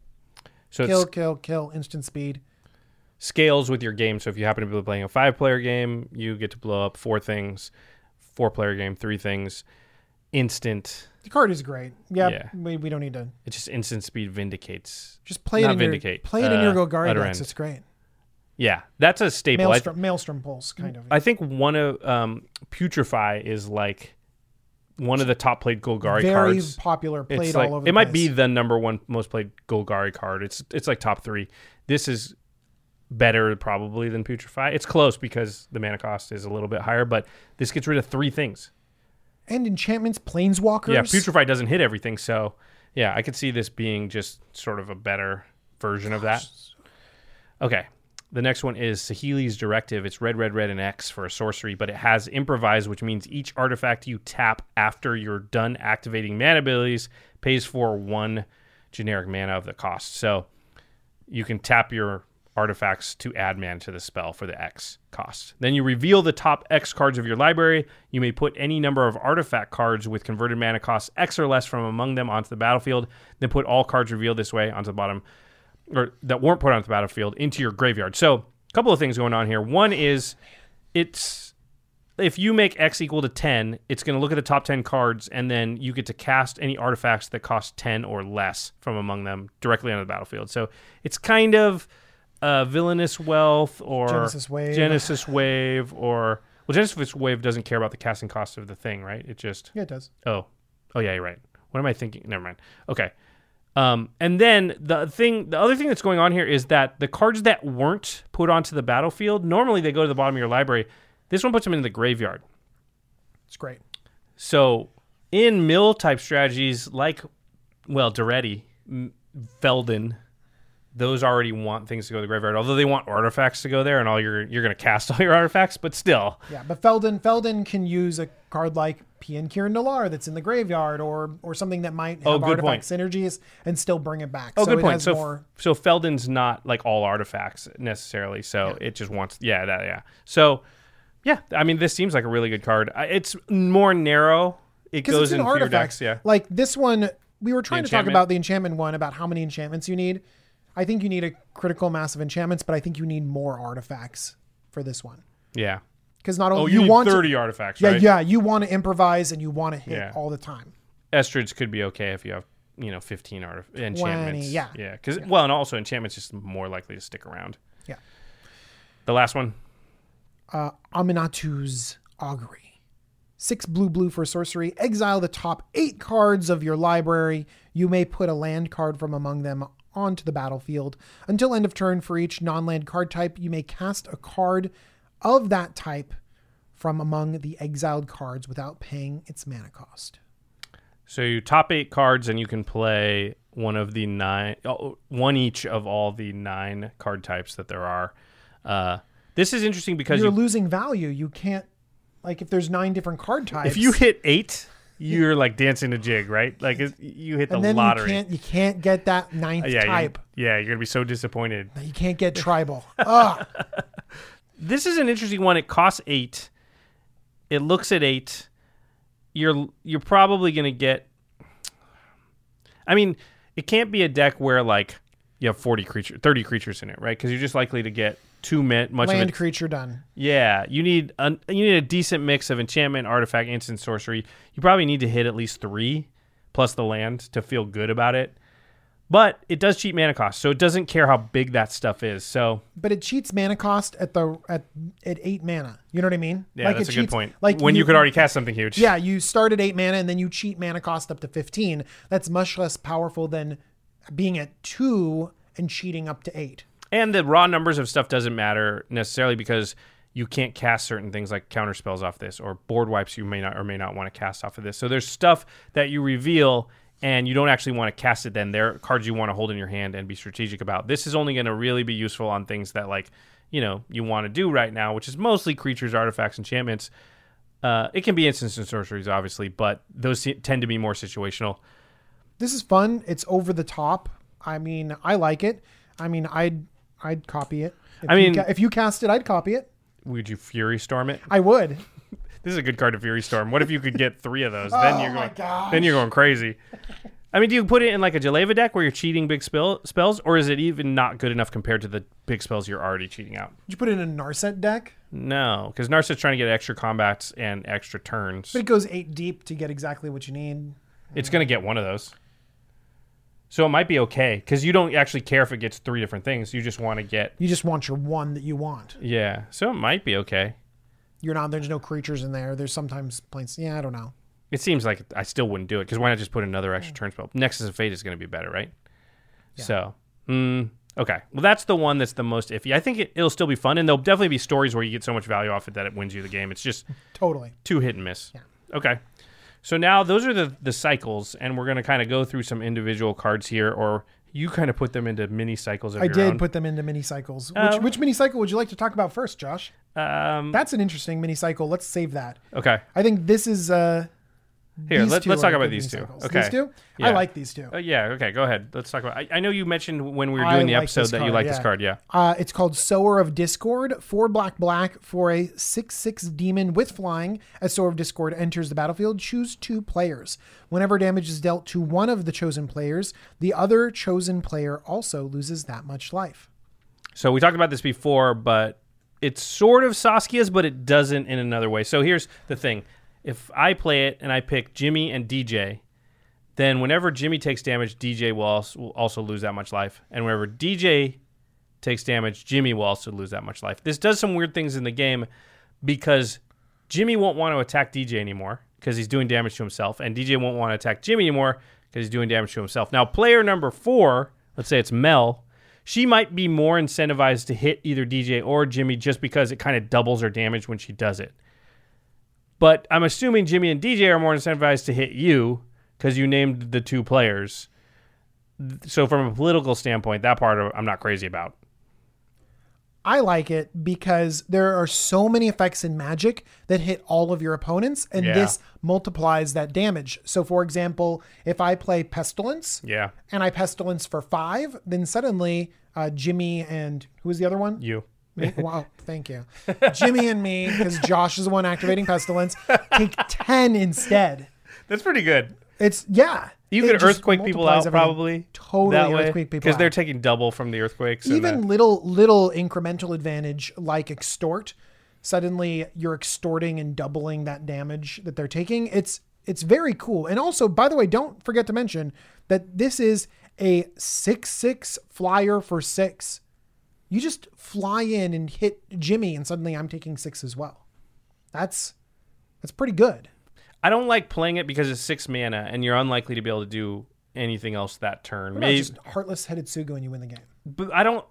So kill, instant speed. Scales with your game. So if you happen to be playing a 5-player game, you get to blow up 4 things. 4-player game, 3 things. Instant. The card is great. Yeah. We don't need to. It's just instant speed vindicates. Just play it in Vindicate. Play it in your Golgari decks. It's great. Yeah, that's a staple. Maelstrom Pulse, kind of. I think one of Putrefy is one of the top played Golgari cards. Very popular, played all over the place. It might be the number 1 most played Golgari card. It's top 3. This is better probably than Putrefy. It's close because the mana cost is a little bit higher, but this gets rid of 3 things. And enchantments, planeswalkers. Yeah, Putrefy doesn't hit everything, so yeah, I could see this being just sort of a better version of that. Okay, the next one is Saheeli's Directive. It's red, and X for a sorcery, but it has Improvise, which means each artifact you tap after you're done activating mana abilities pays for 1 generic mana of the cost. So you can tap your artifacts to add mana to the spell for the X cost. Then you reveal the top X cards of your library. You may put any number of artifact cards with converted mana costs X or less from among them onto the battlefield. Then put all cards revealed this way onto the bottom, or that weren't put onto the battlefield, into your graveyard. So a couple of things going on here. One is if you make X equal to 10, it's going to look at the top 10 cards, and then you get to cast any artifacts that cost 10 or less from among them directly onto the battlefield. So it's kind of Villainous Wealth or Genesis Wave, or... Well, Genesis Wave doesn't care about the casting cost of the thing, right? It just... Yeah, it does. Oh, yeah, you're right. What am I thinking? Never mind. Okay. And then the other thing that's going on here is that the cards that weren't put onto the battlefield, normally they go to the bottom of your library. This one puts them into the graveyard. It's great. So in mill type strategies like, Daretti, Felden, those already want things to go to the graveyard. Although they want artifacts to go there, and you're going to cast all your artifacts, but still. Yeah, but Felden can use a card like Pien Kirin Nalar that's in the graveyard, or something that might have artifact synergies and still bring it back. Oh, so good point. So Felden's not like all artifacts necessarily. So it just wants So. Yeah, I mean, this seems like a really good card. It's more narrow. It goes in fewer decks. Yeah, like this one, we were trying to talk about the enchantment one, about how many enchantments you need. I think you need a critical mass of enchantments, but I think you need more artifacts for this one. Yeah, because not only you need want 30 artifacts. Right? Yeah, you want to improvise and you want to hit all the time. Estrage could be okay if you have 15 enchantments. 20, yeah, because and also enchantments just more likely to stick around. Yeah. The last one. Aminatu's Augury. 6 blue for sorcery. Exile the top 8 cards of your library. You may put a land card from among them onto the battlefield. Until end of turn, for each non-land card type, you may cast a card of that type from among the exiled cards without paying its mana cost. So you top 8 cards, and you can play one each of all the 9 card types that there are. This is interesting because you're losing value. You can't, like, if there's 9 different card types. If you hit 8, you're like dancing a jig, right? Like you hit the lottery. You can't get that 9th type. You're gonna be so disappointed. You can't get tribal. This is an interesting one. It costs 8. It looks at 8. You're probably gonna get. I mean, it can't be a deck where like you have 30 creatures in it, right? Because you're just likely to get too much land creature done. Yeah, you need a decent mix of enchantment, artifact, instant, sorcery. You probably need to hit at least 3 plus the land to feel good about it. But it does cheat mana cost, so it doesn't care how big that stuff is. But it cheats mana cost at 8 mana. You know what I mean? Yeah, that's a good point. Like when you could already cast something huge. Yeah, you start at 8 mana and then you cheat mana cost up to 15. That's much less powerful than being at 2 and cheating up to 8. And the raw numbers of stuff doesn't matter necessarily because you can't cast certain things like counter spells off this, or board wipes you may not or may not want to cast off of this. So there's stuff that you reveal and you don't actually want to cast it then. There are cards you want to hold in your hand and be strategic about. This is only going to really be useful on things that you want to do right now, which is mostly creatures, artifacts, enchantments. It can be instants and sorceries, obviously, but those tend to be more situational. This is fun. It's over the top. I mean, I like it. I mean, I'd copy it. If you cast it, I'd copy it. Would you Fury Storm it? I would. This is a good card to Fury Storm. What if you could get 3 of those? Then you're going crazy. I mean, do you put it in like a Jaleva deck where you're cheating big spells, or is it even not good enough compared to the big spells you're already cheating out? Did you put it in a Narset deck? No, because Narset's trying to get extra combats and extra turns. But it goes 8 deep to get exactly what you need. It's going to get one of those. So it might be okay, because you don't actually care if it gets 3 different things. You just want your one that you want. Yeah, so it might be okay. There's no creatures in there. There's sometimes planes. Yeah, I don't know. It seems like I still wouldn't do it, because why not just put another extra turn spell? Nexus of Fate is going to be better, right? Yeah. So, okay. Well, that's the one that's the most iffy. I think it'll still be fun, and there'll definitely be stories where you get so much value off it that it wins you the game. It's just totally too hit and miss. Yeah. Okay. So now those are the cycles, and we're going to kind of go through some individual cards here, or you kind of put them into mini cycles of your own. I did put them into mini cycles. Which mini cycle would you like to talk about first, Josh? That's an interesting mini cycle. Let's save that. Okay. I think this is Here, These let's two talk are about good these two. cycles. Okay. These two? Yeah. I like these two. Yeah, okay, go ahead. Let's talk about I know you mentioned when we were I doing the like episode this that you card, like yeah. this card, yeah. It's called Sower of Discord. 4 black for a 6/6 demon with flying. As Sower of Discord enters the battlefield, choose 2 players. Whenever damage is dealt to one of the chosen players, the other chosen player also loses that much life. So we talked about this before, but it's sort of Saskia's, but it doesn't in another way. So here's the thing. If I play it and I pick Jimmy and DJ, then whenever Jimmy takes damage, DJ will also lose that much life. And whenever DJ takes damage, Jimmy will also lose that much life. This does some weird things in the game because Jimmy won't want to attack DJ anymore because he's doing damage to himself, and DJ won't want to attack Jimmy anymore because he's doing damage to himself. Now, player number 4, let's say it's Mel, she might be more incentivized to hit either DJ or Jimmy just because it kind of doubles her damage when she does it. But I'm assuming Jimmy and DJ are more incentivized to hit you because you named the 2 players. So from a political standpoint, that part I'm not crazy about. I like it because there are so many effects in Magic that hit all of your opponents, and this multiplies that damage. So, for example, if I play Pestilence and I Pestilence for 5, then suddenly Jimmy and who was the other one? You. Wow, thank you. Jimmy and me, because Josh is the one activating Pestilence, take 10 instead. That's pretty good. You could earthquake people out probably. Totally that way, earthquake people because they're out. taking double from the earthquakes. Even little incremental advantage like extort. Suddenly you're extorting and doubling that damage that they're taking. It's very cool. And also, by the way, don't forget to mention that this is a 6/6 flyer for 6. You just fly in and hit Jimmy, and suddenly I'm taking 6 as well. That's pretty good. I don't like playing it because it's 6 mana, and you're unlikely to be able to do anything else that turn. Maybe just Heartless Headed Sugu and you win the game. But I don't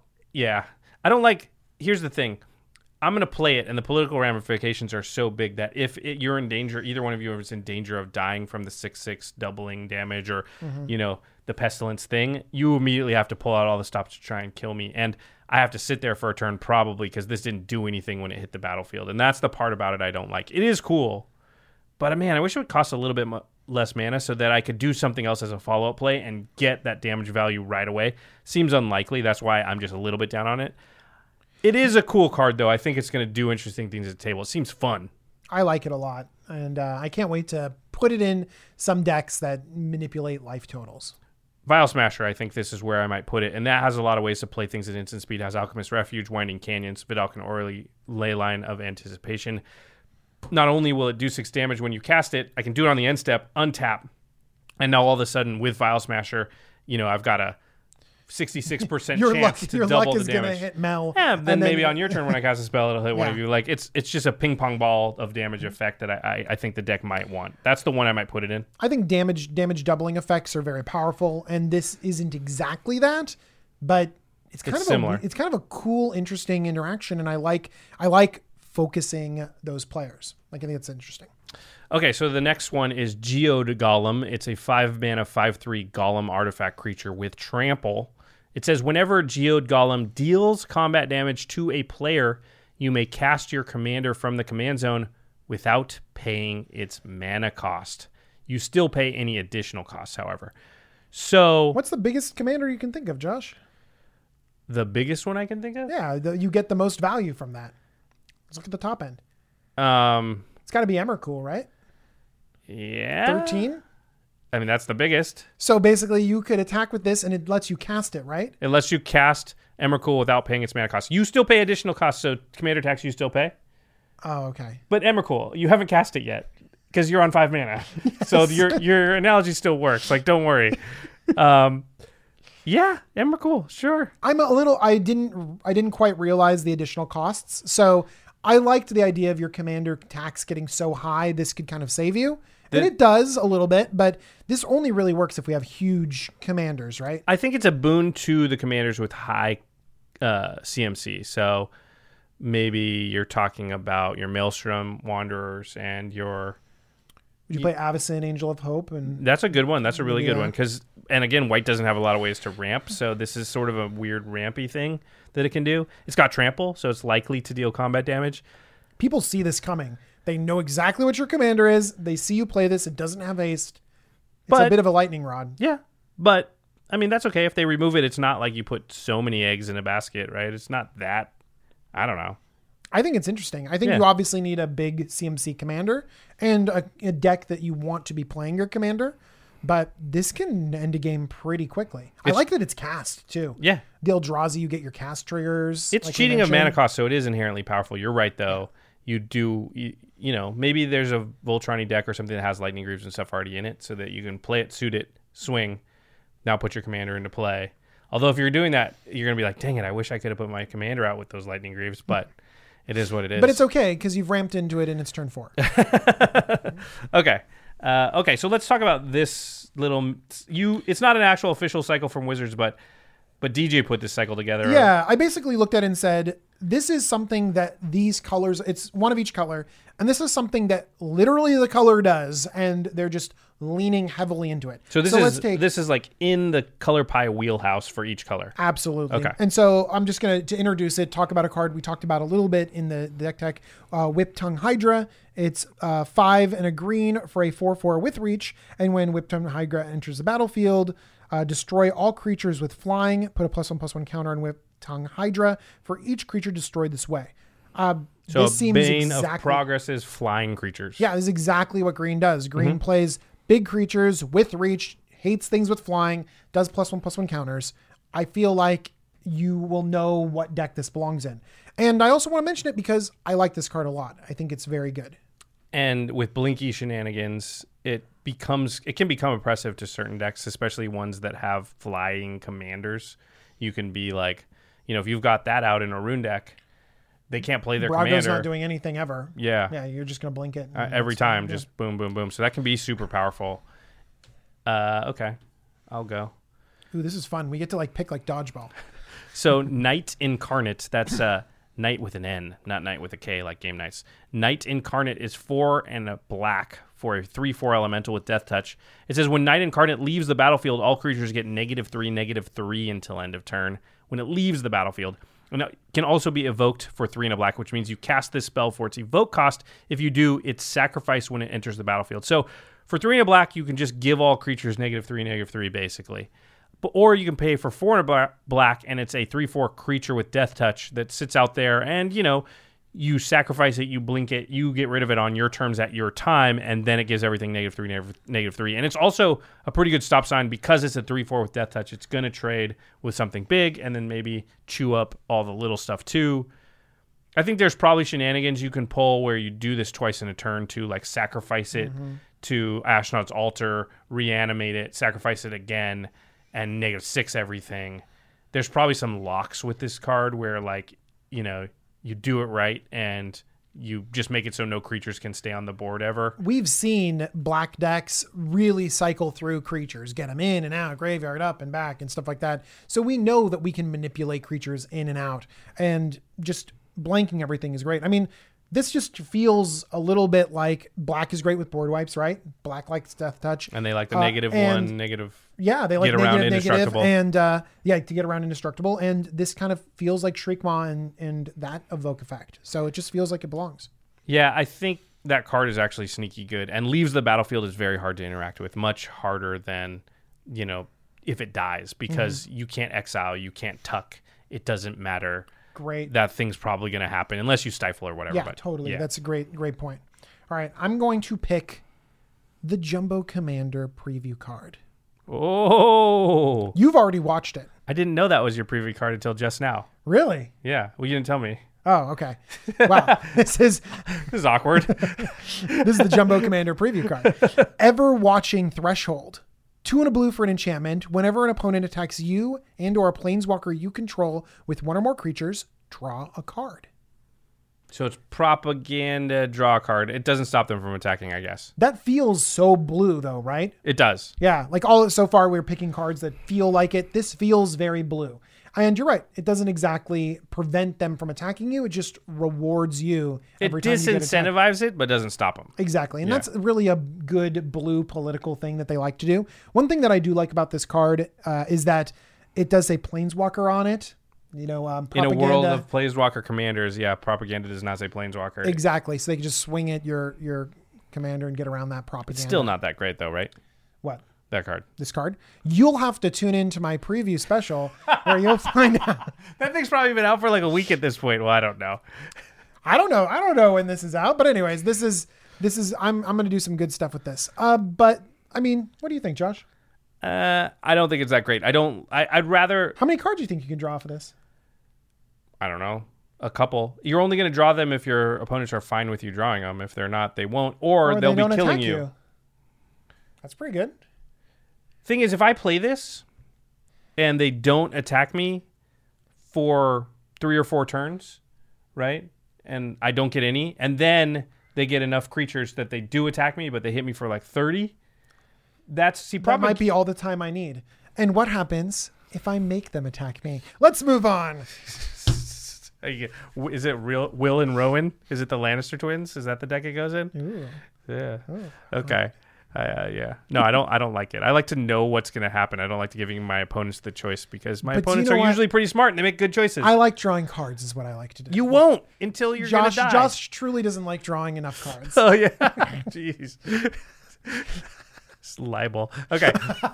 like. Here's the thing. I'm going to play it, and the political ramifications are so big that if you're in danger, either one of you is in danger of dying from the 6/6 doubling damage or, the Pestilence thing, you immediately have to pull out all the stops to try and kill me. And I have to sit there for a turn probably because this didn't do anything when it hit the battlefield. And that's the part about it I don't like. It is cool, but man, I wish it would cost a little bit less mana so that I could do something else as a follow-up play and get that damage value right away. Seems unlikely. That's why I'm just a little bit down on it. It is a cool card, though. I think it's going to do interesting things at the table. It seems fun. I like it a lot, and I can't wait to put it in some decks that manipulate life totals. Vial Smasher, I think this is where I might put it, and that has a lot of ways to play things at instant speed. It has Alchemist Refuge, Winding Canyons, Vidalcan Orally, Leyline of Anticipation. Not only will it do 6 damage when you cast it, I can do it on the end step, untap, and now all of a sudden with Vial Smasher, I've got a 66% chance to your double luck the is damage. Gonna hit Mel. Yeah, then maybe on your turn when I cast a spell, it'll hit one of you. Like it's just a ping pong ball of damage effect that I think the deck might want. That's the one I might put it in. I think damage doubling effects are very powerful, and this isn't exactly that, but it's similar. It's kind of a cool, interesting interaction, and I like focusing those players. I think it's interesting. Okay, so the next one is Geode Golem. It's a 5-mana, 5/3 Golem artifact creature with trample. It says, whenever Geode Golem deals combat damage to a player, you may cast your commander from the command zone without paying its mana cost. You still pay any additional costs, however. So, what's the biggest commander you can think of, Josh? The biggest one I can think of? Yeah, you get the most value from that. Let's look at the top end. It's got to be Emrakul, right? Yeah. 13? I mean, that's the biggest. So basically, you could attack with this, and it lets you cast it, right? It lets you cast Emrakul without paying its mana cost. You still pay additional costs, so commander attacks you still pay. Oh, okay. But Emrakul, you haven't cast it yet because you're on 5 mana. Yes. So your analogy still works. Like, don't worry. Yeah, Emrakul, sure. I didn't quite realize the additional costs. So I liked the idea of your commander tax getting so high, this could kind of save you. And it does a little bit, but this only really works if we have huge commanders, right? I think it's a boon to the commanders with high CMC. So maybe you're talking about your Maelstrom Wanderers and your... Would you play Avacyn, Angel of Hope? And that's a good one. That's a really good one. And again, white doesn't have a lot of ways to ramp, so this is sort of a weird rampy thing that it can do. It's got trample, so it's likely to deal combat damage. People see this coming. They know exactly what your commander is. They see you play this. It doesn't have haste. It's a bit of a lightning rod. Yeah, but I mean, that's okay. If they remove it, it's not like you put so many eggs in a basket, right? It's not that. I don't know. I think it's interesting. I think you obviously need a big CMC commander and a deck that you want to be playing your commander, but this can end a game pretty quickly. I like that it's cast too. Yeah. The Eldrazi, you get your cast triggers. It's like cheating of mana cost, so it is inherently powerful. You're right, though. You do, you know, maybe there's a Voltron deck or something that has Lightning Greaves and stuff already in it so that you can play it, suit it, swing, now put your commander into play. Although if you're doing that, you're going to be like, dang it, I wish I could have put my commander out with those Lightning Greaves, but it is what it is. But it's okay because you've ramped into it and it's turn 4. Okay. Okay, so let's talk about this little... It's not an actual official cycle from Wizards, but DJ put this cycle together. Yeah, I basically looked at it and said, this is something that these colors, it's one of each color, and this is something that literally the color does, and they're just leaning heavily into it. So this is like in the color pie wheelhouse for each color. Absolutely. Okay. And so I'm just going to introduce it, talk about a card we talked about a little bit in the deck tech, Whip-Tongue Hydra. It's 5 and a green for a 4/4 with reach, and when Whip-Tongue Hydra enters the battlefield, destroy all creatures with flying, put a +1/+1 counter on Whip-Tongue Hydra for each creature destroyed this way. So this seems Bane of Progress is flying creatures. Yeah, this is exactly what green does. Green plays big creatures with reach, hates things with flying, does +1/+1 counters. I feel like you will know what deck this belongs in. And I also want to mention it because I like this card a lot. I think it's very good. And with Blinky shenanigans, it can become oppressive to certain decks, especially ones that have flying commanders. You can be like, you know, if you've got that out in a Rune deck, they can't play their Brago's commander. not doing anything ever. Yeah, you're just gonna blink it every time, just boom, boom, boom. So that can be super powerful. Okay, I'll go. Ooh, this is fun. We get to like pick like dodgeball. So Knight Incarnate, that's Knight with an N, not Knight with a K like Game Knights. Knight Incarnate is 4 and a black for a 3/4 elemental with Death Touch. It says when Knight Incarnate leaves the battlefield, all creatures get -3/-3 until end of turn when it leaves the battlefield. And it can also be evoked for 3 and a black, which means you cast this spell for its evoke cost. If you do, it's sacrificed when it enters the battlefield. So for 3 and a black, you can just give all creatures -3/-3, basically. Or you can pay for 4 and a black, and it's a 3/4 creature with Death Touch that sits out there, and, you know, you sacrifice it, you blink it, you get rid of it on your terms at your time, and then it gives everything -3/-3. And it's also a pretty good stop sign because it's a 3/4 with Death Touch. It's going to trade with something big and then maybe chew up all the little stuff too. I think there's probably shenanigans you can pull where you do this twice in a turn to like sacrifice it to Ashnod's Altar, reanimate it, sacrifice it again, and -6 everything. There's probably some locks with this card where, like, you know, you do it right and you just make it so no creatures can stay on the board ever. We've seen black decks really cycle through creatures, get them in and out, graveyard up and back and stuff like that. So we know that we can manipulate creatures in and out, and just blanking everything is great. I mean, this just feels a little bit like black is great with board wipes, right? Black likes Death Touch. And they like the -1, negative. Yeah, they like get around negative, indestructible. and to get around indestructible. And this kind of feels like Shriekmaw and that evoke effect. So it just feels like it belongs. Yeah, I think that card is actually sneaky good, and leaves the battlefield is very hard to interact with, much harder than, you know, if it dies, because you can't exile, you can't tuck. It doesn't matter. Great. That thing's probably going to happen unless you stifle or whatever. Yeah, but, totally. Yeah. That's a great point. All right, I'm going to pick the Jumbo Commander preview card. Oh. You've already watched it. I didn't know that was your preview card until just now. Really? Yeah. Well, you didn't tell me. Oh, okay. Wow. This is awkward. This is the Jumbo Commander preview card. Ever Watching Threshold. 2 and a blue for an enchantment. Whenever an opponent attacks you and or a planeswalker you control with 1 or more creatures, draw a card. So it's propaganda, draw a card. It doesn't stop them from attacking, I guess. That feels so blue though, right? It does. Yeah, like all so far we're picking cards that feel like it. This feels very blue. And you're right. It doesn't exactly prevent them from attacking you. It just rewards you every time you get attacked. It disincentivives it, but doesn't stop them. Exactly. And that's really a good blue political thing that they like to do. One thing that I do like about this card is that it does say Planeswalker on it. You know, In a propaganda. world of Planeswalker commanders, propaganda does not say Planeswalker. Exactly. So they can just swing at your commander and get around that propaganda. It's still not that great, though, right? What? That card. This card? You'll have to tune into my preview special where you'll find out. That thing's probably been out for like a week at this point. Well, I don't know. I don't know when this is out, but anyways, this is I'm going to do some good stuff with this. But I mean, what do you think, Josh? I don't think it's that great. I'd rather, How many cards do you think you can draw for this? I don't know, a couple. You're only going to draw them if your opponents are fine with you drawing them. If they're not, they won't, or they'll they don't be killing attack you. That's pretty good. Thing is, if I play this and they don't attack me for 3 or 4 turns, right? And I don't get any, and then they get enough creatures that they do attack me, but they hit me for like 30. That might be all the time I need. And what happens if I make them attack me? Let's move on. Is it real Will and Rowan? Is it the Lannister twins? Is that the deck it goes in? Ooh. Yeah. Okay. Yeah. No, I don't like it. I like to know what's going to happen. I don't like to giving my opponents the choice because my opponents are usually pretty smart and they make good choices. I like drawing cards is what I like to do. You won't until you're going to die. Josh truly doesn't like drawing enough cards. Oh, yeah. Jeez. It's libel. Okay.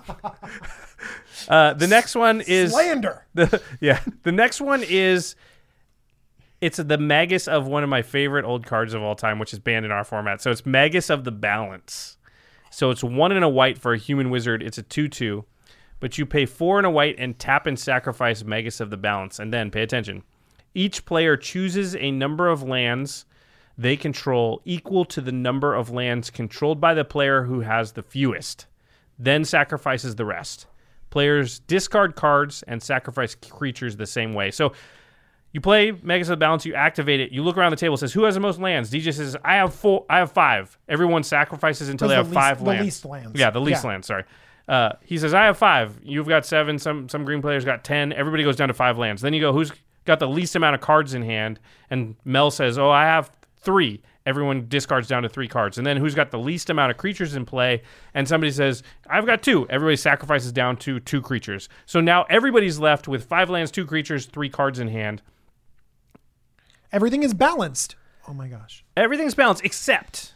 The next one is... Slander. The next one is... It's the Magus of one of my favorite old cards of all time, which is banned in our format. So it's Magus of the Balance. So it's 1 and a white for a human wizard. It's a 2/2. But you pay 4 and a white and tap and sacrifice Magus of the Balance. And then, pay attention. Each player chooses a number of lands they control equal to the number of lands controlled by the player who has the fewest. Then sacrifices the rest. Players discard cards and sacrifice creatures the same way. So you play Magus of the Balance, you activate it, you look around the table, says, who has the most lands? DJ says, I have 5. Everyone sacrifices until they have 5 lands. The least lands. Yeah, the least lands, sorry. He says, I have 5. You've got 7. Some green players got 10. Everybody goes down to 5 lands. Then you go, who's got the least amount of cards in hand? And Mel says, oh, I have 3. Everyone discards down to 3 cards. And then who's got the least amount of creatures in play? And somebody says, I've got 2. Everybody sacrifices down to 2 creatures. So now everybody's left with 5 lands, 2 creatures, 3 cards in hand. Everything is balanced. Oh my gosh. Everything's balanced except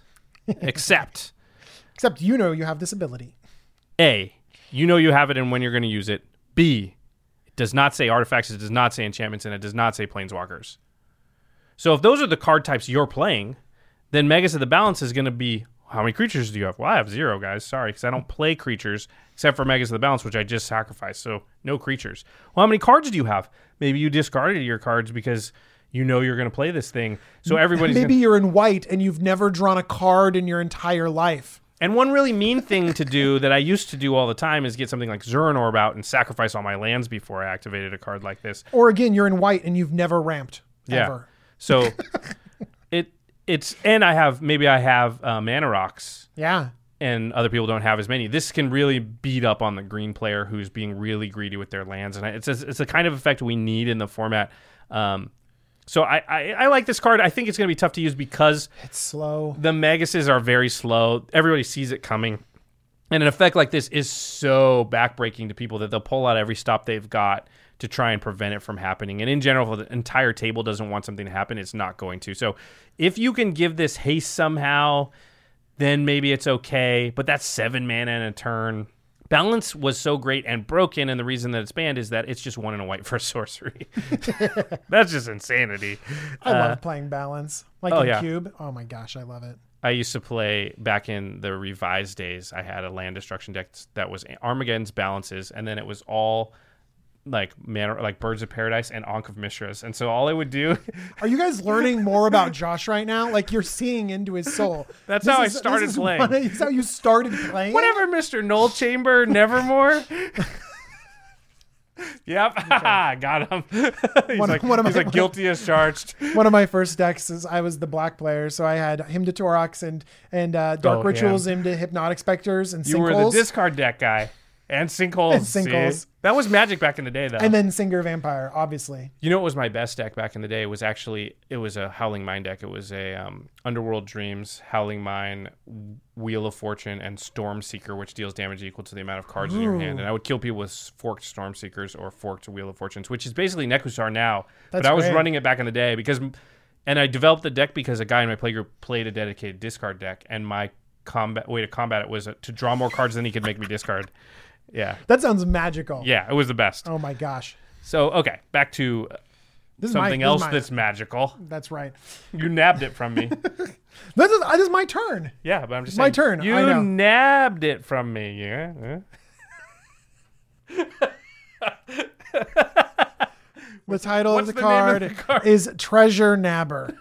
you know you have this ability. A, you know you have it and when you're going to use it. B, it does not say artifacts, it does not say enchantments, and it does not say planeswalkers. So if those are the card types you're playing, then Magus of the Balance is going to be, how many creatures do you have? Well, I have 0, guys. Sorry, because I don't play creatures except for Magus of the Balance, which I just sacrificed. So no creatures. Well, how many cards do you have? Maybe you discarded your cards because you know you're going to play this thing. So everybody's Maybe you're in white and you've never drawn a card in your entire life. And one really mean thing to do that I used to do all the time is get something like Zuran Orb out and sacrifice all my lands before I activated a card like this. Or again, you're in white and you've never ramped. Ever. So it's and I have Mana Rocks. Yeah. And other people don't have as many. This can really beat up on the green player who's being really greedy with their lands, and it's a kind of effect we need in the format. So I like this card. I think it's going to be tough to use because it's slow. The Maguses are very slow. Everybody sees it coming. And an effect like this is so backbreaking to people that they'll pull out every stop they've got to try and prevent it from happening. And in general, if the entire table doesn't want something to happen, it's not going to. So if you can give this haste somehow, then maybe it's okay. But that's 7 mana in a turn. Balance was so great and broken, and the reason that it's banned is that it's just 1 and a white for sorcery. That's just insanity. I love playing Balance. Like Cube. Oh my gosh, I love it. I used to play back in the revised days. I had a land destruction deck that was Armageddon's Balances, and then it was all like Birds of Paradise and Ankh of Mishras. And so all I would do... Are you guys learning more about Josh right now? Like you're seeing into his soul. That's how I started playing. That's how you started playing? Whatever, Mr. Null Chamber, Nevermore. Yep, okay. Got him. He's like guilty as charged. One of my first decks is I was the black player, so I had Hymn to Torox and Dark Rituals into Hypnotic Specters and Sinkholes. You were the discard deck guy. And sinkholes. And sinkholes. See? That was Magic back in the day, though. And then Singer Vampire, obviously. You know what was my best deck back in the day? It was a Howling Mine deck. It was a Underworld Dreams, Howling Mine, Wheel of Fortune, and Storm Seeker, which deals damage equal to the amount of cards in your hand. And I would kill people with forked Storm Seekers or forked Wheel of Fortunes, which is basically Nekusar now. That's but I was great. running it back in the day and I developed the deck because a guy in my playgroup played a dedicated discard deck, and my way to combat it was to draw more cards than he could make me discard. Yeah. That sounds magical. Yeah, it was the best. Oh my gosh. So, okay, back to something else that's magical. That's right. You nabbed it from me. This is my turn. Yeah, but I'm just My saying. turn, You I know. nabbed it from me. Yeah. The title of what's the the name of card the card? is Treasure Nabber.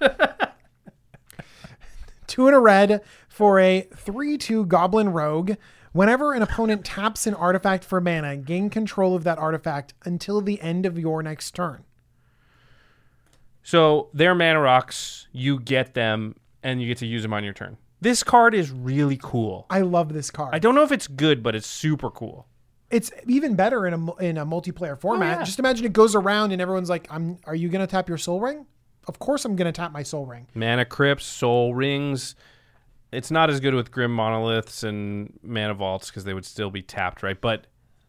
2 and a red for a 3/2 Goblin Rogue. Whenever an opponent taps an artifact for mana, gain control of that artifact until the end of your next turn. So they're mana rocks. You get them, and you get to use them on your turn. This card is really cool. I love this card. I don't know if it's good, but it's super cool. It's even better in a multiplayer format. yeah. Just imagine it goes around and everyone's like, are you going to tap your Soul Ring? Of course I'm going to tap my Soul Ring. Mana Crypts, Soul Rings. It's not as good with Grim Monoliths and Mana Vaults because they would still be tapped, right? But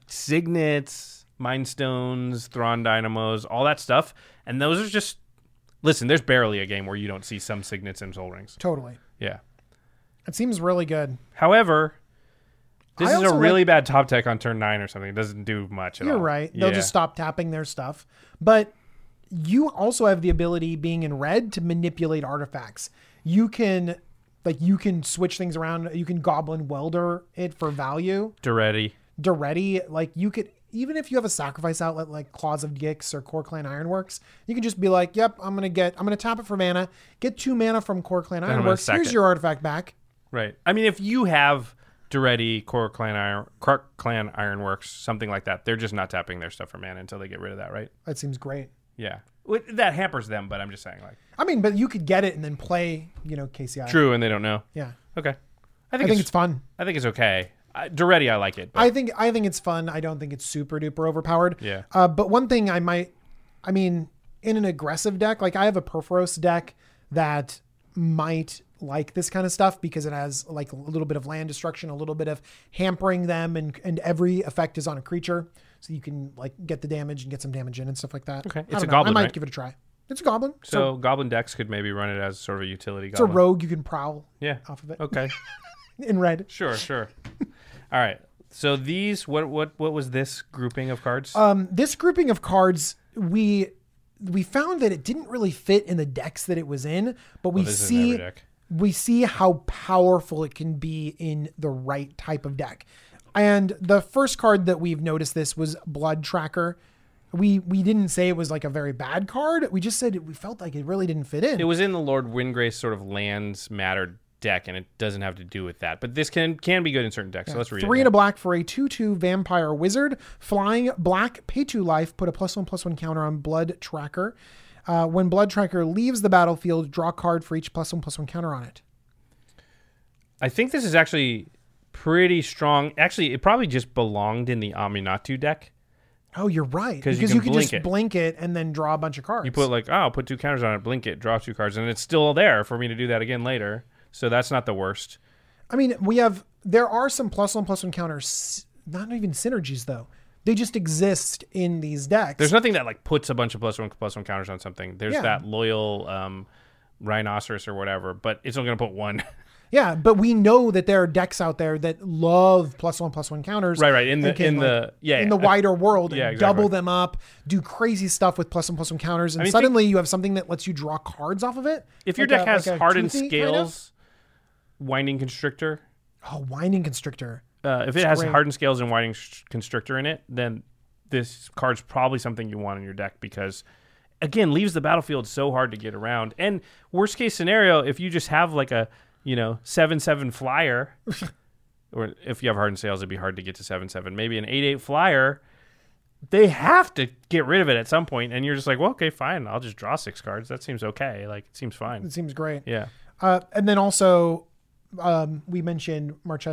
Signets, Mind Stones, Thrawn Dynamos, all that stuff. And those are just... Listen, there's barely a game where you don't see some Signets and Soul Rings. Totally. Yeah. It seems really good. However, this I is a also really bad top tech on turn 9 or something. It doesn't do much at all. You're right. They'll just stop tapping their stuff. But you also have the ability, being in red, to manipulate artifacts. You can switch things around. You can Goblin Welder it for value. Duretti. You could, even if you have a sacrifice outlet like Claws of Gix or Core Clan Ironworks, you can just be like, yep, I'm going to tap it for mana, get 2 mana from Core Clan I'm gonna Ironworks. sack Here's it. your artifact back. Right. I mean, if you have Duretti, Core Clan Ironworks, something like that, they're just not tapping their stuff for mana until they get rid of that, right? That seems great. Yeah. That hampers them, but I'm just saying, like... I mean, but you could get it and then play, KCI. True, and they don't know. Yeah. Okay. I think it's fun. I think it's okay. Duretti, I like it. But I think it's fun. I don't think it's super duper overpowered. Yeah. But one thing in an aggressive deck, like I have a Perforos deck that might like this kind of stuff because it has like a little bit of land destruction, a little bit of hampering them, and every effect is on a creature. So you can like get the damage and get some damage in and stuff like that. Okay. I It's don't a know. goblin, I might right? give it a try. It's a goblin. So Goblin decks could maybe run it as sort of a utility It's a goblin. rogue you can prowl Yeah. off of it. Okay. In red. Sure. All right. So these, what was this grouping of cards? This grouping of cards, we found that it didn't really fit in the decks that it was in, but this isn't every deck. we see how powerful it can be in the right type of deck. And the first card that we've noticed this was Blood Tracker. We didn't say it was like a very bad card. We just said we felt like it really didn't fit in. It was in the Lord Windgrace sort of lands matter deck, and it doesn't have to do with that. But this can be good in certain decks. So let's read it. 3 and a black for a 2/2 Vampire Wizard. Flying black, pay 2 life, put a +1/+1 counter on Blood Tracker. When Blood Tracker leaves the battlefield, draw a card for each +1/+1 counter on it. I think this is actually pretty strong. Actually, it probably just belonged in the Aminatu deck. Oh, you're right. 'Cause Because you you can can just blink it. blink it and then draw a bunch of cards. You put like, I'll put 2 counters on it, blink it, draw 2 cards, and it's still there for me to do that again later. So that's not the worst. I mean, there are some +1/+1 counters, not even synergies though. They just exist in these decks. There's nothing that like puts a bunch of +1/+1 counters on something. There's Yeah. that loyal Rhinoceros or whatever, but it's only going to put 1. Yeah, but we know that there are decks out there that love +1/+1 counters. Right. In and can, the wider world, Yeah, and exactly. double them up, do crazy stuff with +1/+1 counters, and I mean, suddenly you have something that lets you draw cards off of it. If your Like deck a- has like a Hardened Toothy kind of? Scales, Winding Constrictor, Winding Constrictor. if it has great. Hardened Scales and Winding Constrictor in it, then this card's probably something you want in your deck because, again, leaves the battlefield so hard to get around. And worst case scenario, if you just have like a 7/7 flyer, or if you have Hardened Scales, it'd be hard to get to 7/7. Maybe an 8/8 flyer. They have to get rid of it at some point, and you're just like, well, okay, fine. I'll just draw 6 cards. That seems okay. Like, it seems fine. It seems great. Yeah. And then also, we mentioned Marchesa.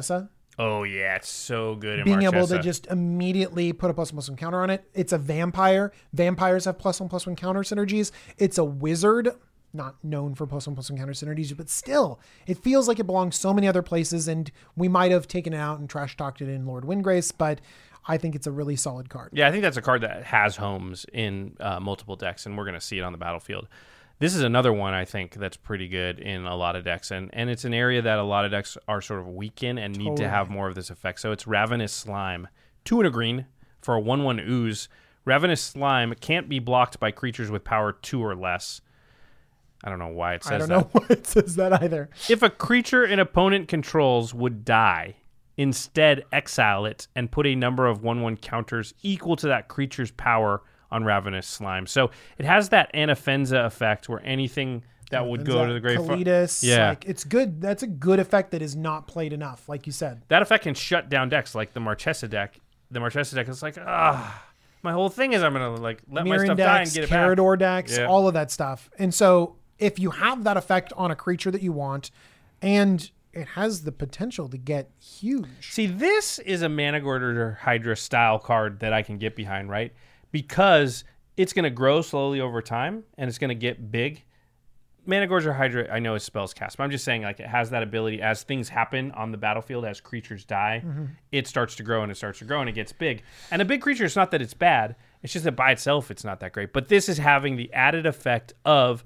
Oh, yeah. It's so good in Being able Marchesa. to just immediately put a +1/+1 counter on it. It's a vampire. Vampires have +1/+1 counter synergies. It's a wizard, not known for +1/+1 counter synergies, but still, it feels like it belongs so many other places, and we might have taken it out and trash talked it in Lord Windgrace, but I think it's a really solid card. Yeah, I think that's a card that has homes in multiple decks, and we're going to see it on the battlefield. This is another one I think that's pretty good in a lot of decks, and it's an area that a lot of decks are sort of weak in and need to have more of this effect. So it's Ravenous Slime. 2 and a green for a 1/1 ooze. Ravenous Slime can't be blocked by creatures with power 2 or less. I don't know why it says that. I don't know why it says that either. If a creature an opponent controls would die, instead exile it and put a number of 1/1 counters equal to that creature's power on Ravenous Slime. So it has that Anafenza effect where anything that would go to the graveyard. Kalidas, Yeah. like, it's good. That's a good effect that is not played enough, like you said. That effect can shut down decks like the Marchesa deck. The Marchesa deck is like, my whole thing is I'm going to like let my Mirren stuff decks, die and get it back. Carador decks, Yeah. all of that stuff. And so if you have that effect on a creature that you want, and it has the potential to get huge. See, this is a Managorger Hydra style card that I can get behind, right? Because it's going to grow slowly over time and it's going to get big. Managorger Hydra, I know is spells cast, but I'm just saying like it has that ability as things happen on the battlefield, as creatures die, it starts to grow and it starts to grow and it gets big. And a big creature, it's not that it's bad. It's just that by itself, it's not that great. But this is having the added effect of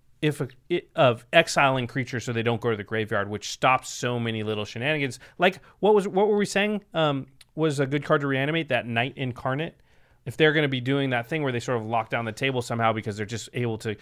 exiling creatures so they don't go to the graveyard, which stops so many little shenanigans. Like what were we saying? Was a good card to reanimate that Knight Incarnate. If they're going to be doing that thing where they sort of lock down the table somehow because they're just able to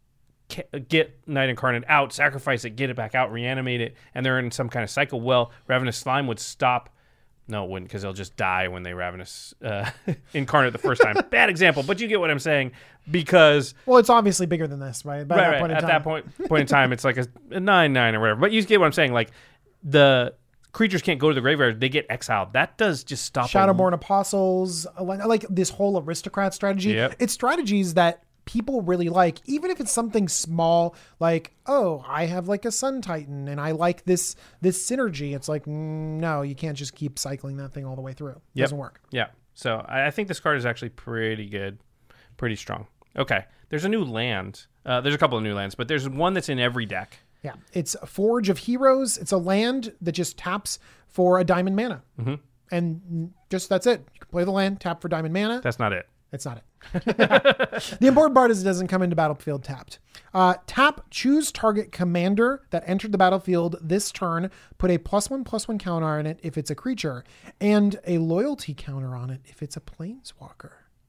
get Knight Incarnate out, sacrifice it, get it back out, reanimate it, and they're in some kind of cycle. Well, Ravenous Slime would stop. No, it wouldn't, because they'll just die when they Ravenous Incarnate the first time. Bad example, but you get what I'm saying. Because well, it's obviously bigger than this, right? By that point in at time. that point in time, it's like a 9/9 or whatever. But you get what I'm saying. Like the creatures can't go to the graveyard; they get exiled. That does just stop. Shadowborn Apostles, like this whole aristocrat strategy. Yep. It's strategies that people really like, even if it's something small, like, oh, I have like a Sun Titan and I like this synergy. It's like, no, you can't just keep cycling that thing all the way through. It doesn't work. Yeah. So I think this card is actually pretty good, pretty strong. Okay. There's a new land. There's a couple of new lands, but there's one that's in every deck. Yeah. It's Forge of Heroes. It's a land that just taps for a diamond mana. Mm-hmm. And just that's it. You can play the land, tap for diamond mana. That's not it. It's not it. The important part is it doesn't come into battlefield tapped. Tap, choose target commander that entered the battlefield this turn, put a +1/+1 counter on it if it's a creature, and a loyalty counter on it if it's a planeswalker.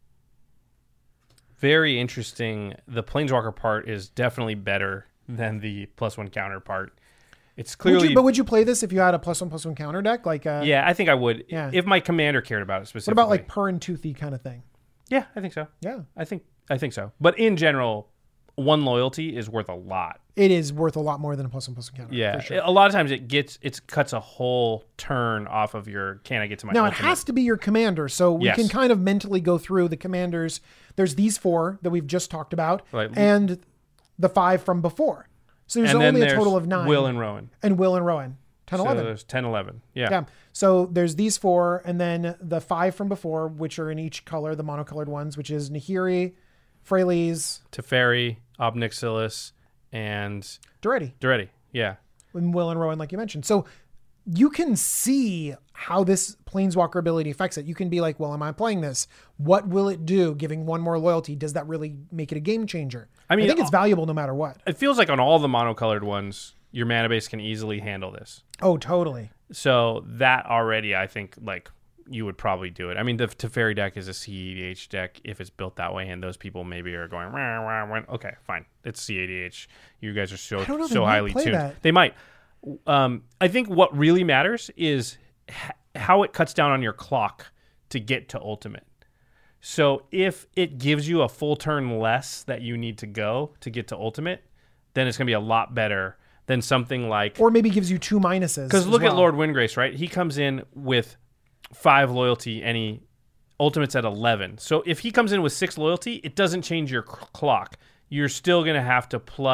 Very interesting. The Planeswalker part is definitely better than the +1 counter part. It's clearly... Would you play this if you had a +1/+1 counter deck? Like yeah, I think I would. Yeah. If my commander cared about it specifically. What about like Purr and Toothy kind of thing? Yeah, I think so. Yeah. I think so. But in general, one loyalty is worth a lot. It is worth a lot more than a +1/+1 counter. Yeah. For sure. A lot of times it cuts a whole turn off of your can I get to my Now, ultimate? it has to be your commander, so we Yes. can kind of mentally go through the commanders. There's these 4 that we've just talked about, Right. and the 5 from before. So there's And then only a total of 9. Will and Rowan. And Will and Rowan. 10, So 11. there's 10, 11. Yeah. Yeah. So there's these 4, and then the 5 from before, which are in each color, the monocolored ones, which is Nahiri, Freyleys, Teferi, Obnixilis, and Duretti, Yeah. and Will and Rowan, like you mentioned. So you can see how this Planeswalker ability affects it. You can be like, well, am I playing this? What will it do? Giving 1 more loyalty, does that really make it a game changer? I mean, I think it's valuable no matter what. It feels like on all the monocolored ones, your mana base can easily handle this. Oh, totally. So that already, I think, like, you would probably do it. I mean, the Teferi deck is a CEDH deck if it's built that way, and those people maybe are going, wah, wah, wah. Okay, fine, it's CEDH. You guys are so highly tuned. That. They might. I think what really matters is how it cuts down on your clock to get to ultimate. So if it gives you a full turn less that you need to go to get to ultimate, then it's going to be a lot better than something like... Or maybe gives you 2 minuses. Because look at Lord Windgrace, right? He comes in with 5 loyalty and he ultimate's at 11. So if he comes in with 6 loyalty, it doesn't change your clock. You're still going to have to plus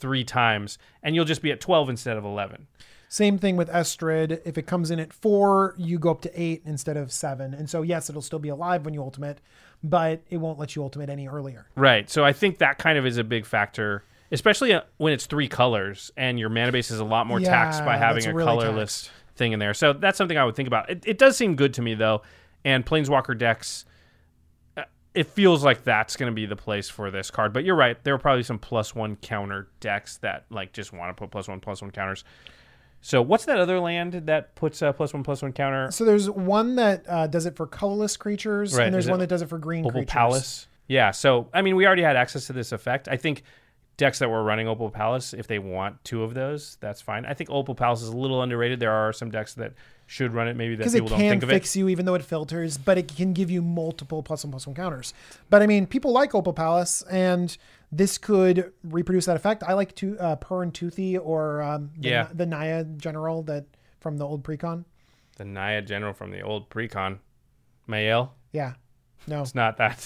3 times, and you'll just be at 12 instead of 11. Same thing with Estrid. If it comes in at 4, you go up to 8 instead of 7. And so, yes, it'll still be alive when you ultimate, but it won't let you ultimate any earlier. Right. So I think that kind of is a big factor, especially when it's 3 colors and your mana base is a lot more taxed by having a really colorless thing in there. So that's something I would think about. It does seem good to me, though. And Planeswalker decks, it feels like that's going to be the place for this card. But you're right. There are probably some +1 counter decks that like just want to put +1/+1 counters. So what's that other land that puts a +1/+1 counter? So there's one that does it for colorless creatures, right. and there's one that does it for green Opal creatures. Palace. Yeah. So, I mean, we already had access to this effect. I think decks that were running Opal Palace, if they want 2 of those, that's fine. I think Opal Palace is a little underrated. There are some decks that should run it, maybe that people don't think of it. Because it can fix you even though it filters, but it can give you multiple +1/+1 counters. But I mean, people like Opal Palace, and this could reproduce that effect. I like Purr and Toothy, or the Naya General that from the old Precon. The Naya General from the old Precon. Mael? Yeah. No. It's not that.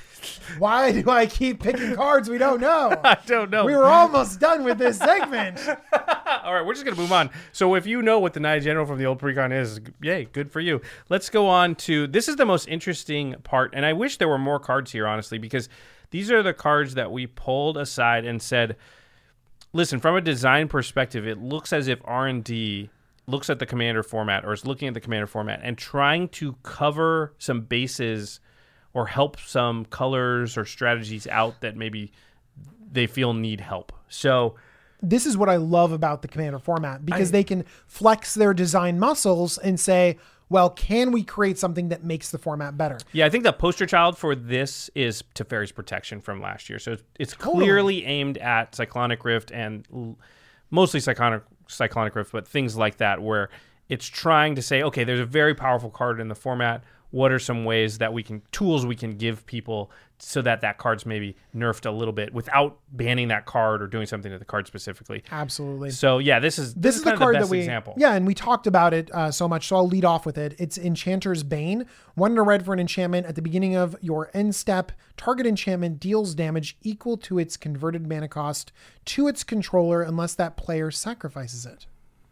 Why do I keep picking cards we don't know? I don't know. We were almost done with this segment. All right, we're just going to move on. So if you know what the Naya General from the old Precon is, yay, good for you. Let's go on to, this is the most interesting part, and I wish there were more cards here, honestly, because these are the cards that we pulled aside and said, listen, from a design perspective, it looks as if R&D looks at the Commander format, or is looking at the Commander format, and trying to cover some bases or help some colors or strategies out that maybe they feel need help. So this is what I love about the Commander format, because they can flex their design muscles and say, well, can we create something that makes the format better? Yeah, I think the poster child for this is Teferi's Protection from last year. So it's clearly aimed at Cyclonic Rift, and mostly Cyclonic Rift, but things like that, where it's trying to say, okay, there's a very powerful card in the format. What are some ways that tools we can give people so that card's maybe nerfed a little bit without banning that card or doing something to the card specifically? Absolutely. So yeah, this is the kind card of the best that example. Yeah, and we talked about it so much, so I'll lead off with it. It's Enchanter's Bane. 1 and a red for an enchantment. At the beginning of your end step, target enchantment deals damage equal to its converted mana cost to its controller unless that player sacrifices it.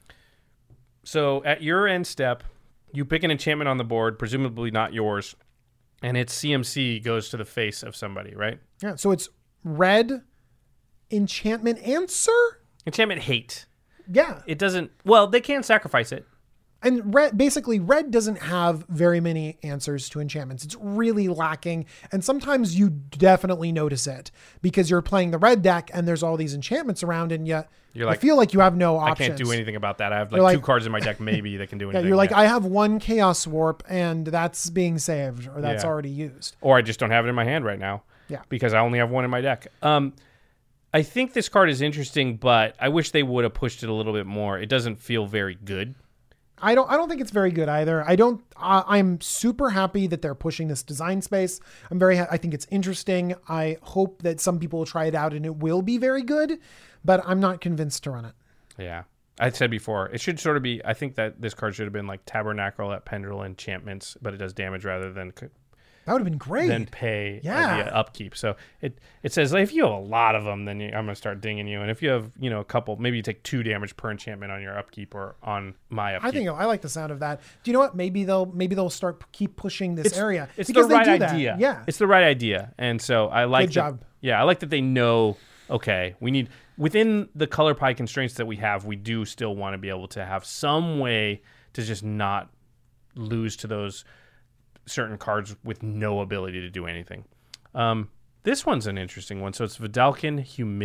So at your end step, you pick an enchantment on the board, presumably not yours, and its CMC goes to the face of somebody, right? Yeah, so it's red, enchantment answer? Enchantment hate. Yeah. It doesn't, well, they can sacrifice it. And red doesn't have very many answers to enchantments. It's really lacking. And sometimes you definitely notice it because you're playing the red deck and there's all these enchantments around, and yet I feel like you have no options. I can't do anything about that. I have like 2 cards in my deck maybe that can do anything. Yeah, you're like, I have 1 Chaos Warp and that's being saved, or that's already used. Or I just don't have it in my hand right now. Yeah. Because I only have 1 in my deck. I think this card is interesting, but I wish they would have pushed it a little bit more. It doesn't feel very good. I don't think it's very good either. I'm super happy that they're pushing this design space. I think it's interesting. I hope that some people will try it out and it will be very good, but I'm not convinced to run it. Yeah. I said before, it should sort of be, I think that this card should have been like Tabernacle at Pendrell enchantments, but it does damage rather than that would have been great. Then pay via upkeep. So it says if you have a lot of them, then I'm going to start dinging you. And if you have a couple, maybe you take 2 damage per enchantment on your upkeep or on my upkeep. I like the sound of that. Do you know what? Maybe they'll keep pushing this area. It's the right idea. Yeah, it's the right idea. And so I like good job. Yeah, I like that they know. Okay, we need within the color pie constraints that we have. We do still want to be able to have some way to just not lose to those certain cards with no ability to do anything. This one's an interesting one. So it's Vedalken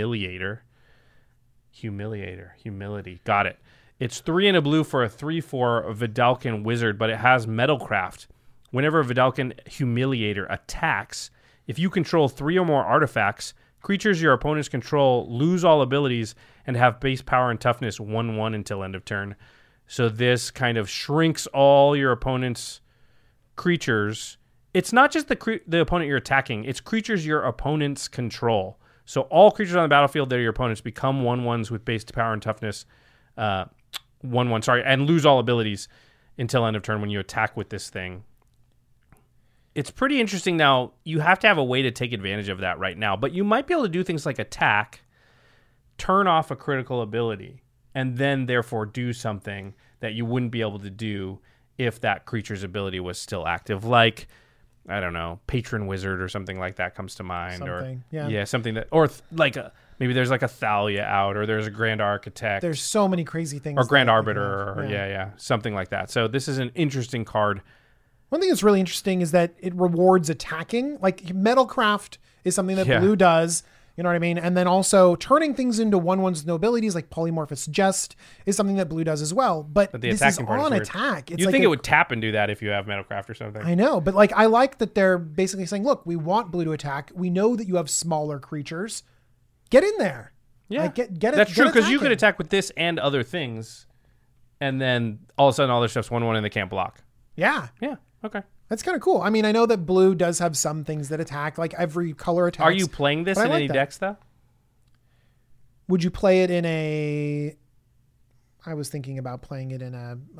Humility. Got it. It's 3 and a blue for a 3/4 Vedalken Wizard, but it has Metalcraft. Whenever Vedalken Humiliator attacks, if you control 3 or more artifacts, creatures your opponents control lose all abilities and have base power and toughness 1/1 until end of turn. So this kind of shrinks all your opponent's creatures. It's not just the opponent you're attacking, it's creatures your opponents control. So all creatures on the battlefield that are your opponents become 1/1s with base power and toughness 1/1, and lose all abilities until end of turn when you attack with this thing. It's pretty interesting. Now, you have to have a way to take advantage of that right now, but you might be able to do things like attack, turn off a critical ability and then therefore do something that you wouldn't be able to do if that creature's ability was still active, like, I don't know, Patron Wizard or something like that comes to mind. Something, or yeah. Something that, or maybe there's like a Thalia out, or there's a Grand Architect. There's so many crazy things. Or Grand that Arbiter, or something like that. So this is an interesting card. One thing that's really interesting is that it rewards attacking. Like Metalcraft is something that blue does. You know what I mean? And then also turning things into 1/1s with no abilities, like Polymorphous Jest, is something that blue does as well. But the this is attacking part on is weird. attack. It's You'd like think it would tap and do that if you have Metalcraft or something. I know, but like I like that they're basically saying, look, we want blue to attack. We know that you have smaller creatures. Get in there. Yeah, like, get it. That's true, because you attacking. could attack with this and other things, and then all of a sudden all their stuff's 1/1 and they can't block. Yeah. Yeah, okay. That's kind of cool. I mean, I know that blue does have some things that attack, like every color attacks. Are you playing this in any decks, though? Would you play it in a... I was thinking about playing it in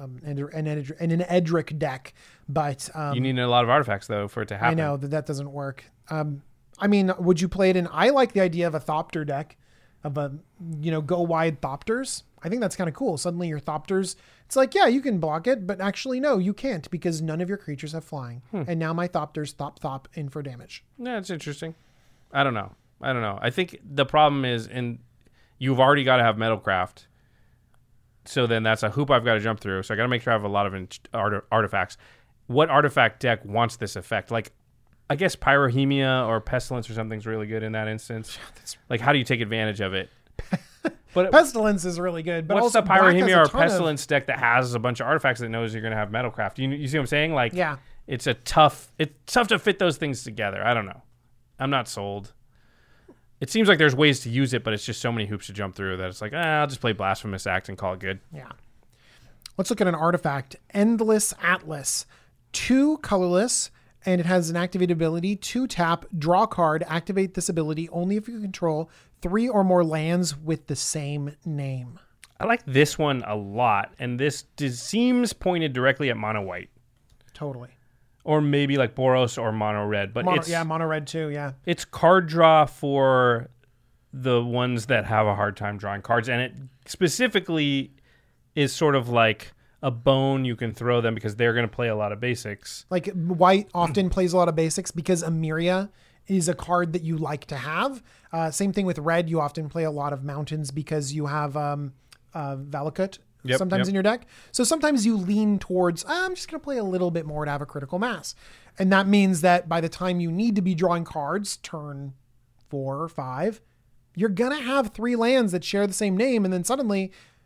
an Edric deck, but... you need a lot of artifacts, though, for it to happen. I know that doesn't work. I mean, would you play it in... I like the idea of a Thopter deck, of a, go wide Thopters. I think that's kind of cool. Suddenly your Thopters, it's like, yeah, you can block it, but actually, no, you can't, because none of your creatures have flying. And now my Thopters thop in for damage. Yeah, it's interesting. I don't know. I think the problem is, you've already got to have Metalcraft. So then that's a hoop I've got to jump through. So I got to make sure I have a lot of artifacts. What artifact deck wants this effect? Like, I guess Pyrohemia or Pestilence or something's really good in that instance. Like, how do you take advantage of it? But Pestilence is really good. But what's also the Pyrohemia or Black has Pestilence deck that has a bunch of artifacts that knows you're going to have Metalcraft? You see what I'm saying? Like, yeah. It's tough to fit those things together. I don't know. I'm not sold. It seems like there's ways to use it, but it's just so many hoops to jump through that it's like, I'll just play Blasphemous Act and call it good. Yeah. Let's look at an artifact. Endless Atlas. 2 colorless, and it has an activated ability. 2 tap, draw card, activate this ability only if you control 3 or more lands with the same name. I like this one a lot, and this seems pointed directly at mono white. Totally. Or maybe like Boros or mono red, but mono red too. Yeah, it's card draw for the ones that have a hard time drawing cards, and it specifically is sort of like a bone you can throw them because they're going to play a lot of basics. Like white often plays a lot of basics because Emiria is a card that you like to have. Same thing with red. You often play a lot of mountains because you have Valakut. Sometimes in your deck. So sometimes you lean towards, I'm just going to play a little bit more to have a critical mass. And that means that by the time you need to be drawing cards, turn 4 or 5, you're going to have 3 lands that share the same name. And then suddenly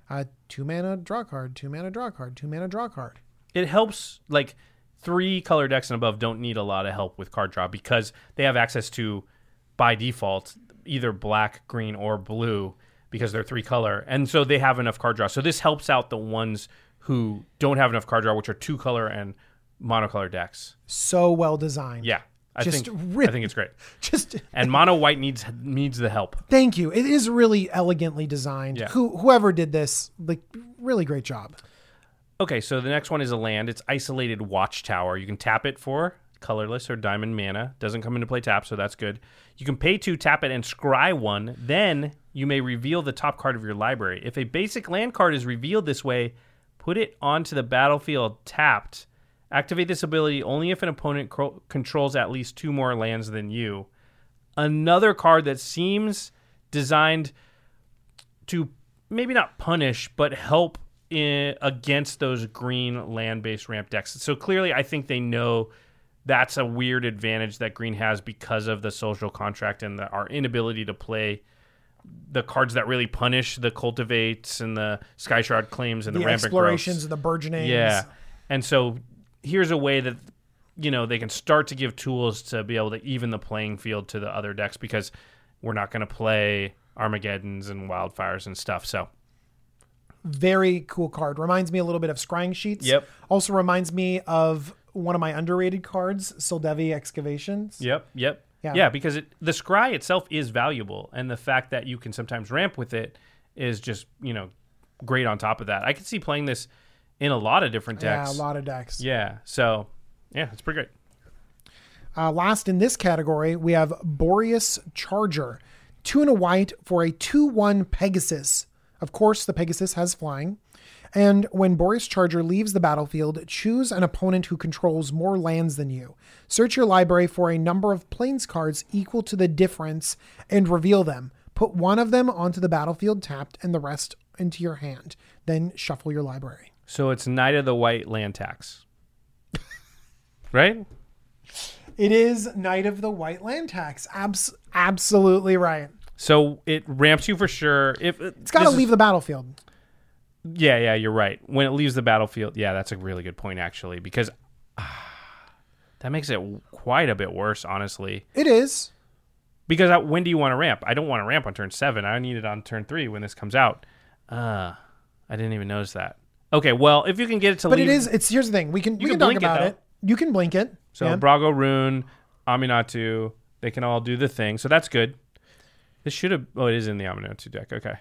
2 mana draw card, 2 mana draw card, 2 mana draw card. It helps, like 3 color decks and above don't need a lot of help with card draw because they have access to, by default, either black, green, or blue, because they're 3 color, and so they have enough card draw. So this helps out the ones who don't have enough card draw, which are 2 color and monocolor decks. So well designed. Yeah, I think it's great. And mono white needs the help. Thank you. It is really elegantly designed. Yeah. Whoever did this, like, really great job. Okay, so the next one is a land. It's Isolated Watchtower. You can tap it for colorless or diamond mana. Doesn't come into play tap, so that's good. You can pay 2, tap it, and scry 1. Then you may reveal the top card of your library. If a basic land card is revealed this way, put it onto the battlefield tapped. Activate this ability only if an opponent controls at least 2 more lands than you. Another card that seems designed to maybe not punish, but help against those green land-based ramp decks. So clearly I think they know that's a weird advantage that green has because of the social contract and our inability to play the cards that really punish the cultivates and the Sky Shroud claims and the rampant explorations growths. and the burgeonings. Yeah. And so here's a way that, they can start to give tools to be able to even the playing field to the other decks, because we're not going to play Armageddons and Wildfires and stuff. So very cool card. Reminds me a little bit of Scrying Sheets. Yep. Also reminds me of one of my underrated cards, Soldevi Excavations. Yep. Yeah, because the scry itself is valuable, and the fact that you can sometimes ramp with it is just, great on top of that. I could see playing this in a lot of different decks. Yeah, a lot of decks. Yeah, so, yeah, it's pretty great. Last in this category, we have Boreas Charger. 2 and a white for a 2/1 Pegasus. Of course, the Pegasus has flying. And when Boreas Charger leaves the battlefield, choose an opponent who controls more lands than you. Search your library for a number of plains cards equal to the difference and reveal them. Put one of them onto the battlefield tapped and the rest into your hand. Then shuffle your library. So it's Knight of the White land tax. Right? It is Knight of the White land tax. Absolutely right. So it ramps you for sure. It's got to leave the battlefield. Yeah, you're right. When it leaves the battlefield, yeah, that's a really good point, actually, because that makes it quite a bit worse, honestly. It is. Because when do you want to ramp? I don't want to ramp on turn 7. I need it on turn 3 when this comes out. I didn't even notice that. Okay, well, if you can get it to leave... But here's the thing. We can talk about it. You can blink it. So Brago Rune, Aminatu, they can all do the thing. So that's good. This should have... Oh, it is in the Aminatu deck. Okay.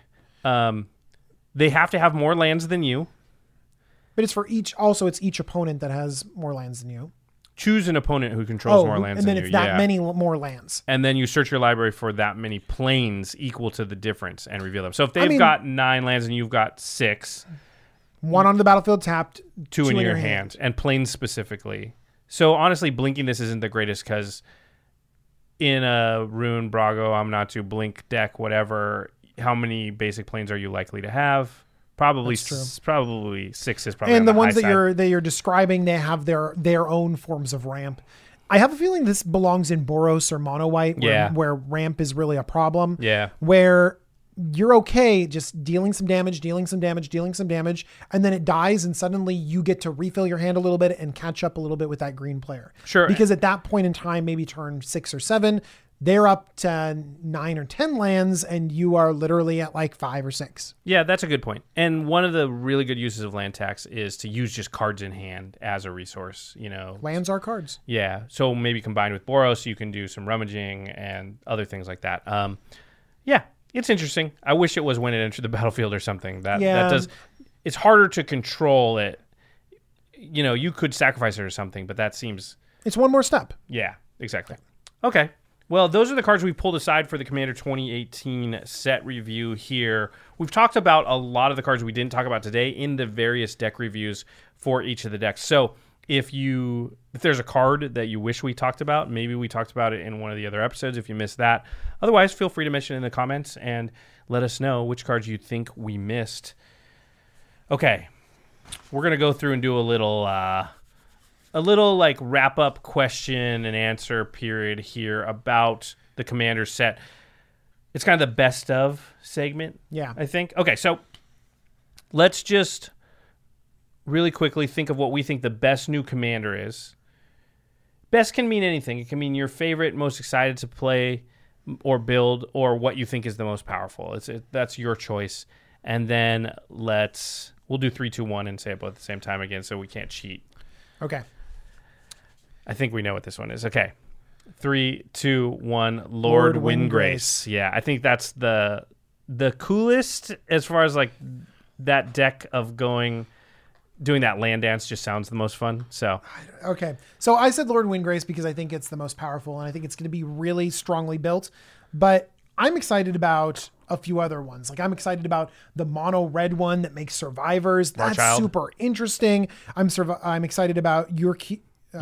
They have to have more lands than you. But it's for each... Also, it's each opponent that has more lands than you. Choose an opponent who controls more lands than you. And then it's that many more lands. And then you search your library for that many planes equal to the difference and reveal them. So if they've got 9 lands and you've got 6... 1 on the battlefield tapped, 2 in your hand. And planes specifically. So honestly, blinking this isn't the greatest because in a Rune, Brago, Aminatu, Blink deck, whatever... How many basic planes are you likely to have? Probably 6 is probably. And the ones that you're describing, they have their own forms of ramp. I have a feeling this belongs in Boros or Mono White, where ramp is really a problem. Yeah, where you're okay just dealing some damage, and then it dies, and suddenly you get to refill your hand a little bit and catch up a little bit with that green player. Sure, because at that point in time, maybe turn 6 or 7. They're up to 9 or 10 lands, and you are literally at like 5 or 6. Yeah, that's a good point. And one of the really good uses of land tax is to use just cards in hand as a resource. Lands are cards. Yeah, so maybe combined with Boros, you can do some rummaging and other things like that. Yeah, it's interesting. I wish it was when it entered the battlefield or something. That does. It's harder to control it. You could sacrifice it or something, but that seems. It's one more step. Yeah, exactly. Okay. Well, those are the cards we pulled aside for the Commander 2018 set review here. We've talked about a lot of the cards we didn't talk about today in the various deck reviews for each of the decks. So if there's a card that you wish we talked about, maybe we talked about it in one of the other episodes if you missed that. Otherwise, feel free to mention it in the comments and let us know which cards you think we missed. Okay, we're going to go through and do a little like wrap up question and answer period here about the Commander set. It's kind of the best of segment. Yeah. I think. Okay, so let's just really quickly think of what we think the best new Commander is. Best can mean anything. It can mean your favorite, most excited to play or build, or what you think is the most powerful. That's your choice. And then we'll do 3, 2, 1 and say it both at the same time again so we can't cheat. Okay. I think we know what this one is. Okay. 3, 2, 1. Lord Windgrace. Yeah, I think that's the coolest as far as like that deck of doing that land dance just sounds the most fun. So okay. So I said Lord Windgrace because I think it's the most powerful and I think it's going to be really strongly built. But I'm excited about a few other ones. Like I'm excited about the mono red one that makes survivors. That's super interesting. I'm excited about Yuriko,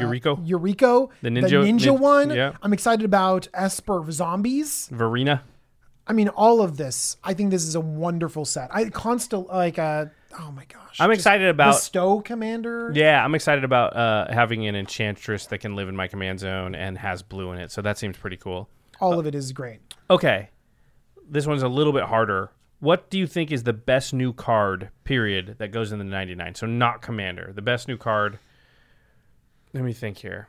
the ninja one. Yeah. I'm excited about Esper Zombies. Verena. I mean, all of this. I think this is a wonderful set. Oh my gosh. I'm excited about Bestow Commander. Yeah, I'm excited about having an Enchantress that can live in my command zone and has blue in it. So that seems pretty cool. All of it is great. Okay. This one's a little bit harder. What do you think is the best new card, period, that goes in the 99? So not Commander. The best new card. Let me think here.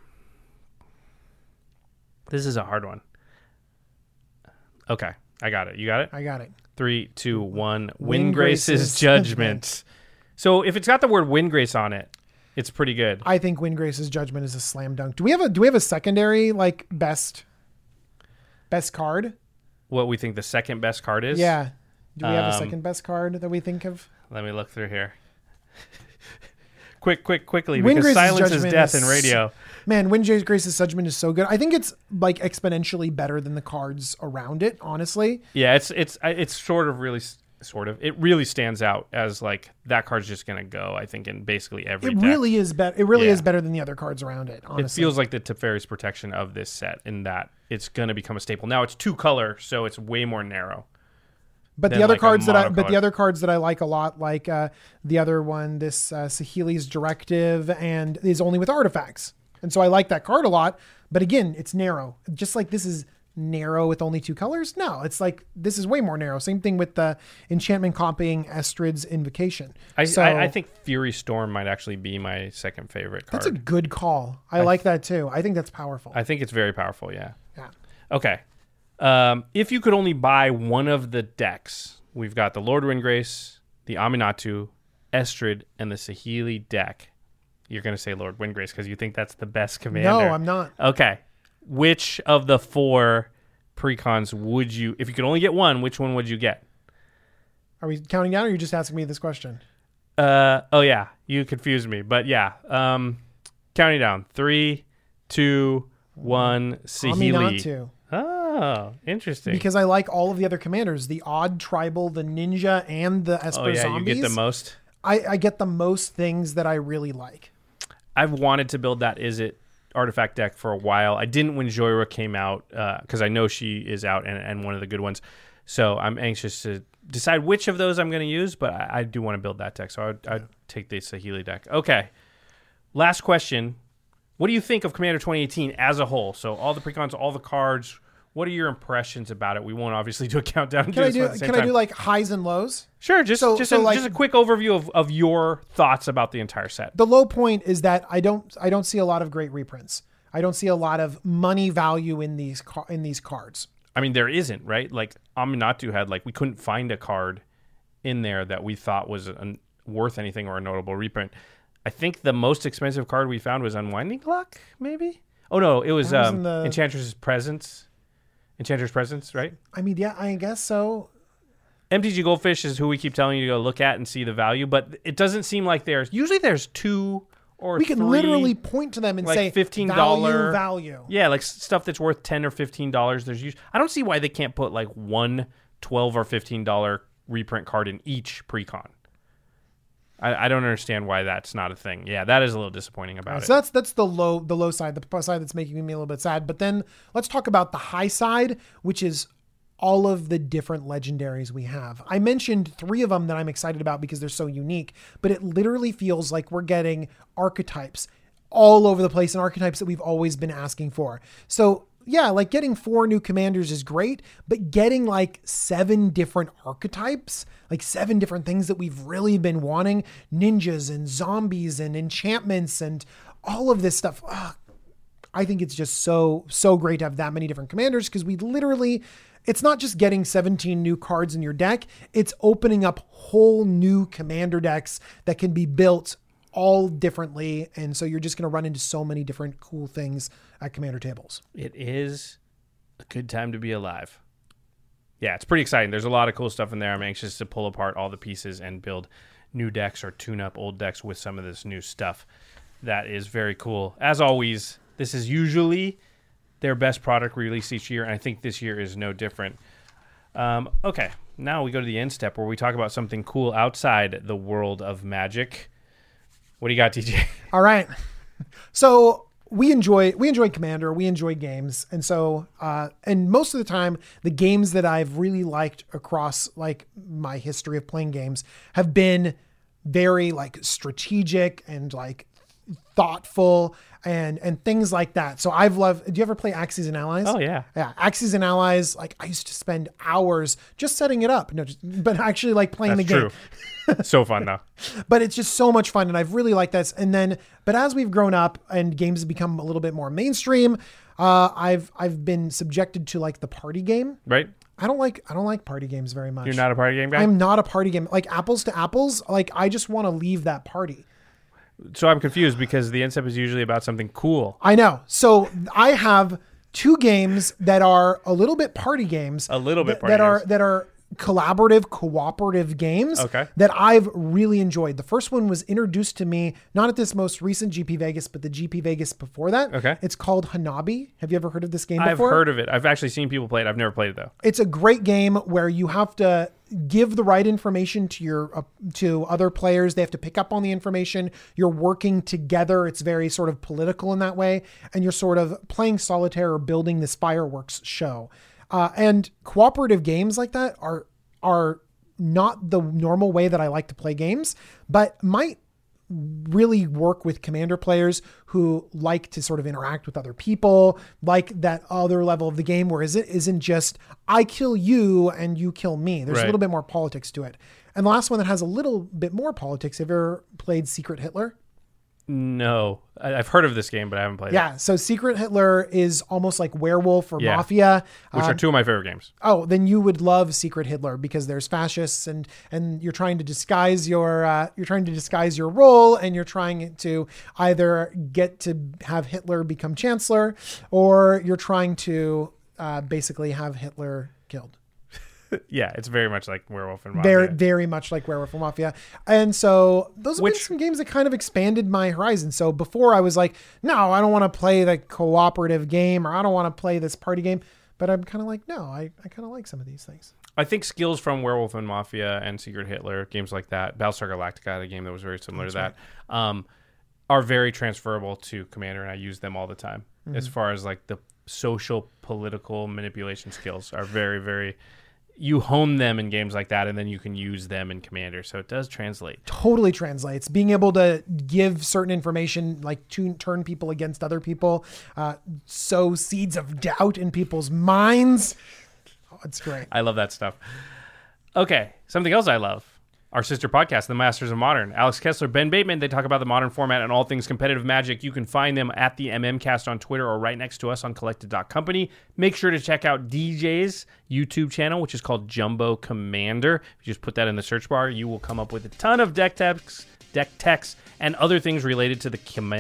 This is a hard one. Okay. I got it. You got it? I got it. 3, 2, 1. Windgrace's Judgment. So if it's got the word Windgrace on it, it's pretty good. I think Windgrace's Judgment is a slam dunk. Do we have a secondary like best card? What we think the second best card is? Yeah. Do we have a second best card that we think of? Let me look through here. quickly, Wynn because Grace's silence is judgment death is- in radio. Man, Wynn Grace's judgment is so good. I think it's like exponentially better than the cards around it, honestly. Yeah, it's sort of it really stands out as like that card's just gonna go. I think in basically every It deck. really is better. It really Yeah. is better than the other cards around it, honestly. It feels like the Teferi's protection of this set in that it's gonna become a staple. Now it's 2-color, so it's way more narrow. But than the other like a cards that I like a lot, like the other one, this Saheeli's Directive, and is only with artifacts. And so I like that card a lot. But again, it's narrow. Just like this is narrow with only 2 colors. No, it's like this is way more narrow. Same thing with the enchantment copying Estrid's Invocation. I think Fury Storm might actually be my second favorite card. That's a good call. I like that too. I think that's powerful. I think it's very powerful. Yeah. Yeah. Okay. If you could only buy one of the decks, we've got the Lord Windgrace, the Aminatu, Estrid, and the Saheeli deck. You're going to say Lord Windgrace because you think that's the best commander. No, I'm not. Okay. Which of the 4 precons would you, if you could only get one, which one would you get? Are we counting down or are you just asking me this question? Oh yeah, you confused me, but yeah. Counting down. 3, 2, 1, Saheeli. Aminatu. Oh, interesting. Because I like all of the other commanders, the Odd Tribal, the Ninja, and the Esper Zombies. You get the most. I get the most things that I really like. I've wanted to build that Is It artifact deck for a while. I didn't when Joyra came out because I know she is out and one of the good ones. So I'm anxious to decide which of those I'm going to use, but I do want to build that deck. So I'd take the Saheeli deck. Okay. Last question. What do you think of Commander 2018 as a whole? So all the precons, all the cards. What are your impressions about it? We won't obviously do a countdown. Can I do like highs and lows? Sure, just a quick overview of your thoughts about the entire set. The low point is that I don't see a lot of great reprints. I don't see a lot of money value in these cards. I mean, there isn't, right? Like Aminatu had we couldn't find a card in there that we thought was worth anything or a notable reprint. I think the most expensive card we found was Unwinding Clock, maybe? Oh no, it was Enchantress's Presence. Enchantress Presence, right? I mean, yeah, I guess so. MTG Goldfish is who we keep telling you to go look at and see the value, but it doesn't seem like there's 2 or we 3. can literally point to them and say $15 value. Yeah, like stuff that's worth $10 or $15. I don't see why they can't put like one $12 or $15 reprint card in each precon. I don't understand why that's not a thing. Yeah, that is a little disappointing about it. So that's the low side, the side that's making me a little bit sad. But then let's talk about the high side, which is all of the different legendaries we have. I mentioned 3 of them that I'm excited about because they're so unique, but it literally feels like we're getting archetypes all over the place and archetypes that we've always been asking for. So yeah, like getting 4 new commanders is great, but getting like 7 different archetypes, like 7 different things that we've really been wanting, ninjas and zombies and enchantments and all of this stuff. I think it's just so great to have that many different commanders because we literally, it's not just getting 17 new cards in your deck, it's opening up whole new commander decks that can be built all differently. And so you're just going to run into so many different cool things at commander tables. It is a good time to be alive. Yeah, it's pretty exciting. There's a lot of cool stuff in there. I'm anxious to pull apart all the pieces and build new decks or tune up old decks with some of this new stuff. That is very cool. As always, this is usually their best product released each year, and I think this year is no different. Okay, now we go to the end step where we talk about something cool outside the world of Magic. What do you got, TJ? All right. So we enjoy Commander, we enjoy games. And so, and most of the time, the games that I've really liked across like my history of playing games have been very like strategic and like thoughtful and things like that. So I've loved, do you ever play Axes and Allies? Oh yeah. Yeah. Axes and Allies. Like I used to spend hours just setting it up. But actually like playing the game. True. So fun though. But it's just so much fun. And I've really liked this. And then, but as we've grown up and games have become a little bit more mainstream, I've been subjected to like the party game. Right. I don't like party games very much. You're not a party game guy? I'm not a party game. Like apples to apples. Like I just want to leave that party. So I'm confused because the end step is usually about something cool. I know. So I have 2 games that are a little bit party games. A little bit party that games. that are collaborative, cooperative games that I've really enjoyed. The first one was introduced to me, not at this most recent GP Vegas, but the GP Vegas before that. Okay. It's called Hanabi. Have you ever heard of this game before? I've heard of it. I've actually seen people play it. I've never played it, though. It's a great game where you have to give the right information to to other players. They have to pick up on the information. You're working together. It's very sort of political in that way. And you're sort of playing solitaire or building this fireworks show. And cooperative games like that are not the normal way that I like to play games, but might really work with Commander players who like to sort of interact with other people, like that other level of the game where it isn't just I kill you and you kill me. There's a little bit more politics to it. And the last one that has a little bit more politics, have you ever played Secret Hitler? No, I've heard of this game, but I haven't played it. Yeah, so Secret Hitler is almost like Werewolf or Mafia. Which are two of my favorite games. Oh, then you would love Secret Hitler because there's fascists and you're trying to disguise your role, and you're trying to either get to have Hitler become chancellor, or you're trying to basically have Hitler killed. Yeah, it's very much like Werewolf and Mafia. Very, very much like Werewolf and Mafia. And so those have been some games that kind of expanded my horizon. So before I was like, no, I don't want to play the cooperative game, or I don't want to play this party game. But I'm kind of like, no, I kind of like some of these things. I think skills from Werewolf and Mafia and Secret Hitler, games like that, Battlestar Galactica had a game that was very similar to that, are very transferable to Commander, and I use them all the time. As far as like the social, political manipulation skills are very, very... You hone them in games like that, and then you can use them in Commander. So it does translate. Totally translates. Being able to give certain information, like to turn people against other people, sow seeds of doubt in people's minds. Oh, it's great. I love that stuff. Okay, something else I love. Our sister podcast, The Masters of Modern. Alex Kessler, Ben Bateman, they talk about the modern format and all things competitive Magic. You can find them at the MMCast on Twitter or right next to us on collected.company. Make sure to check out DJ's YouTube channel, which is called Jumbo Commander. If you just put that in the search bar, you will come up with a ton of deck text, and other things related to the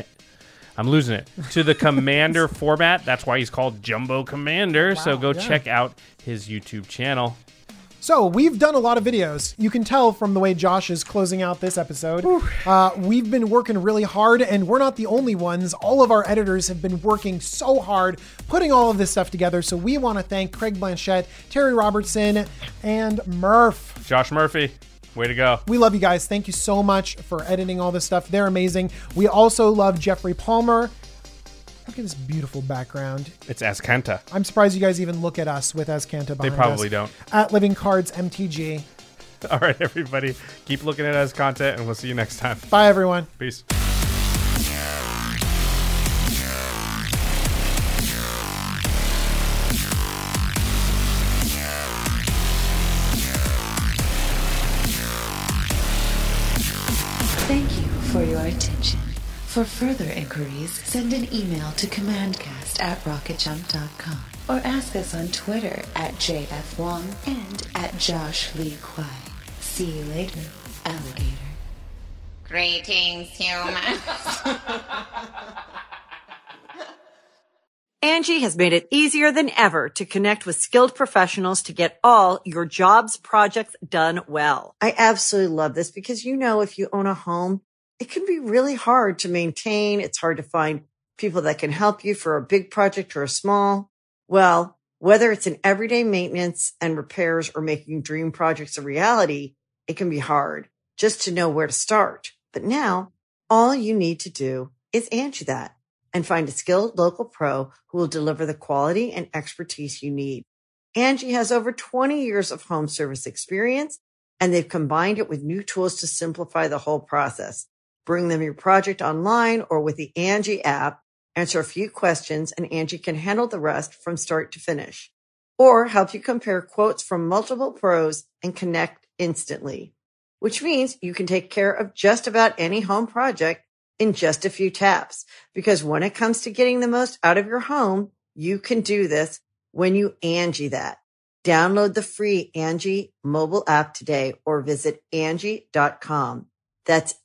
to the Commander format. That's why he's called Jumbo Commander. Wow, so go check out his YouTube channel. So we've done a lot of videos. You can tell from the way Josh is closing out this episode. We've been working really hard, and we're not the only ones. All of our editors have been working so hard putting all of this stuff together. So we want to thank Craig Blanchett, Terry Robertson, and Murph. Josh Murphy. Way to go. We love you guys. Thank you so much for editing all this stuff. They're amazing. We also love Jeffrey Palmer. Look at this beautiful background. It's Azcanta. I'm surprised you guys even look at us with Azcanta behind us. They probably don't. At Living Cards MTG. All right, everybody. Keep looking at Azcanta, and we'll see you next time. Bye, everyone. Peace. Thank you for your attention. For further inquiries, send an email to commandcast@rocketjump.com or ask us on Twitter @JFWong and @JoshLeeQuai. See you later, alligator. Greetings, humans. Angie has made it easier than ever to connect with skilled professionals to get all your jobs projects done well. I absolutely love this because, if you own a home, it can be really hard to maintain. It's hard to find people that can help you for a big project or a small. Well, whether it's in everyday maintenance and repairs or making dream projects a reality, it can be hard just to know where to start. But now all you need to do is Angie that and find a skilled local pro who will deliver the quality and expertise you need. Angie has over 20 years of home service experience, and they've combined it with new tools to simplify the whole process. Bring them your project online or with the Angie app, answer a few questions, and Angie can handle the rest from start to finish. Or help you compare quotes from multiple pros and connect instantly, which means you can take care of just about any home project in just a few taps. Because when it comes to getting the most out of your home, you can do this when you Angie that. Download the free Angie mobile app today or visit Angie.com. That's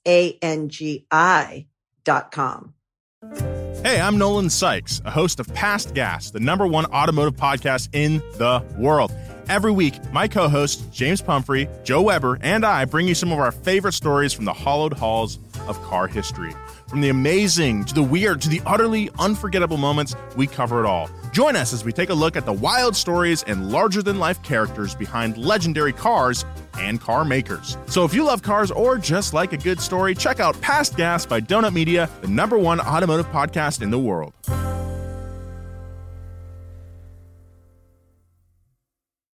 ANGI.com. Hey, I'm Nolan Sykes, a host of Past Gas, the #1 automotive podcast in the world. Every week, my co-hosts, James Pumphrey, Joe Weber, and I bring you some of our favorite stories from the hallowed halls of car history. From the amazing, to the weird, to the utterly unforgettable moments, we cover it all. Join us as we take a look at the wild stories and larger-than-life characters behind legendary cars and car makers. So if you love cars or just like a good story, check out Past Gas by Donut Media, the #1 automotive podcast in the world.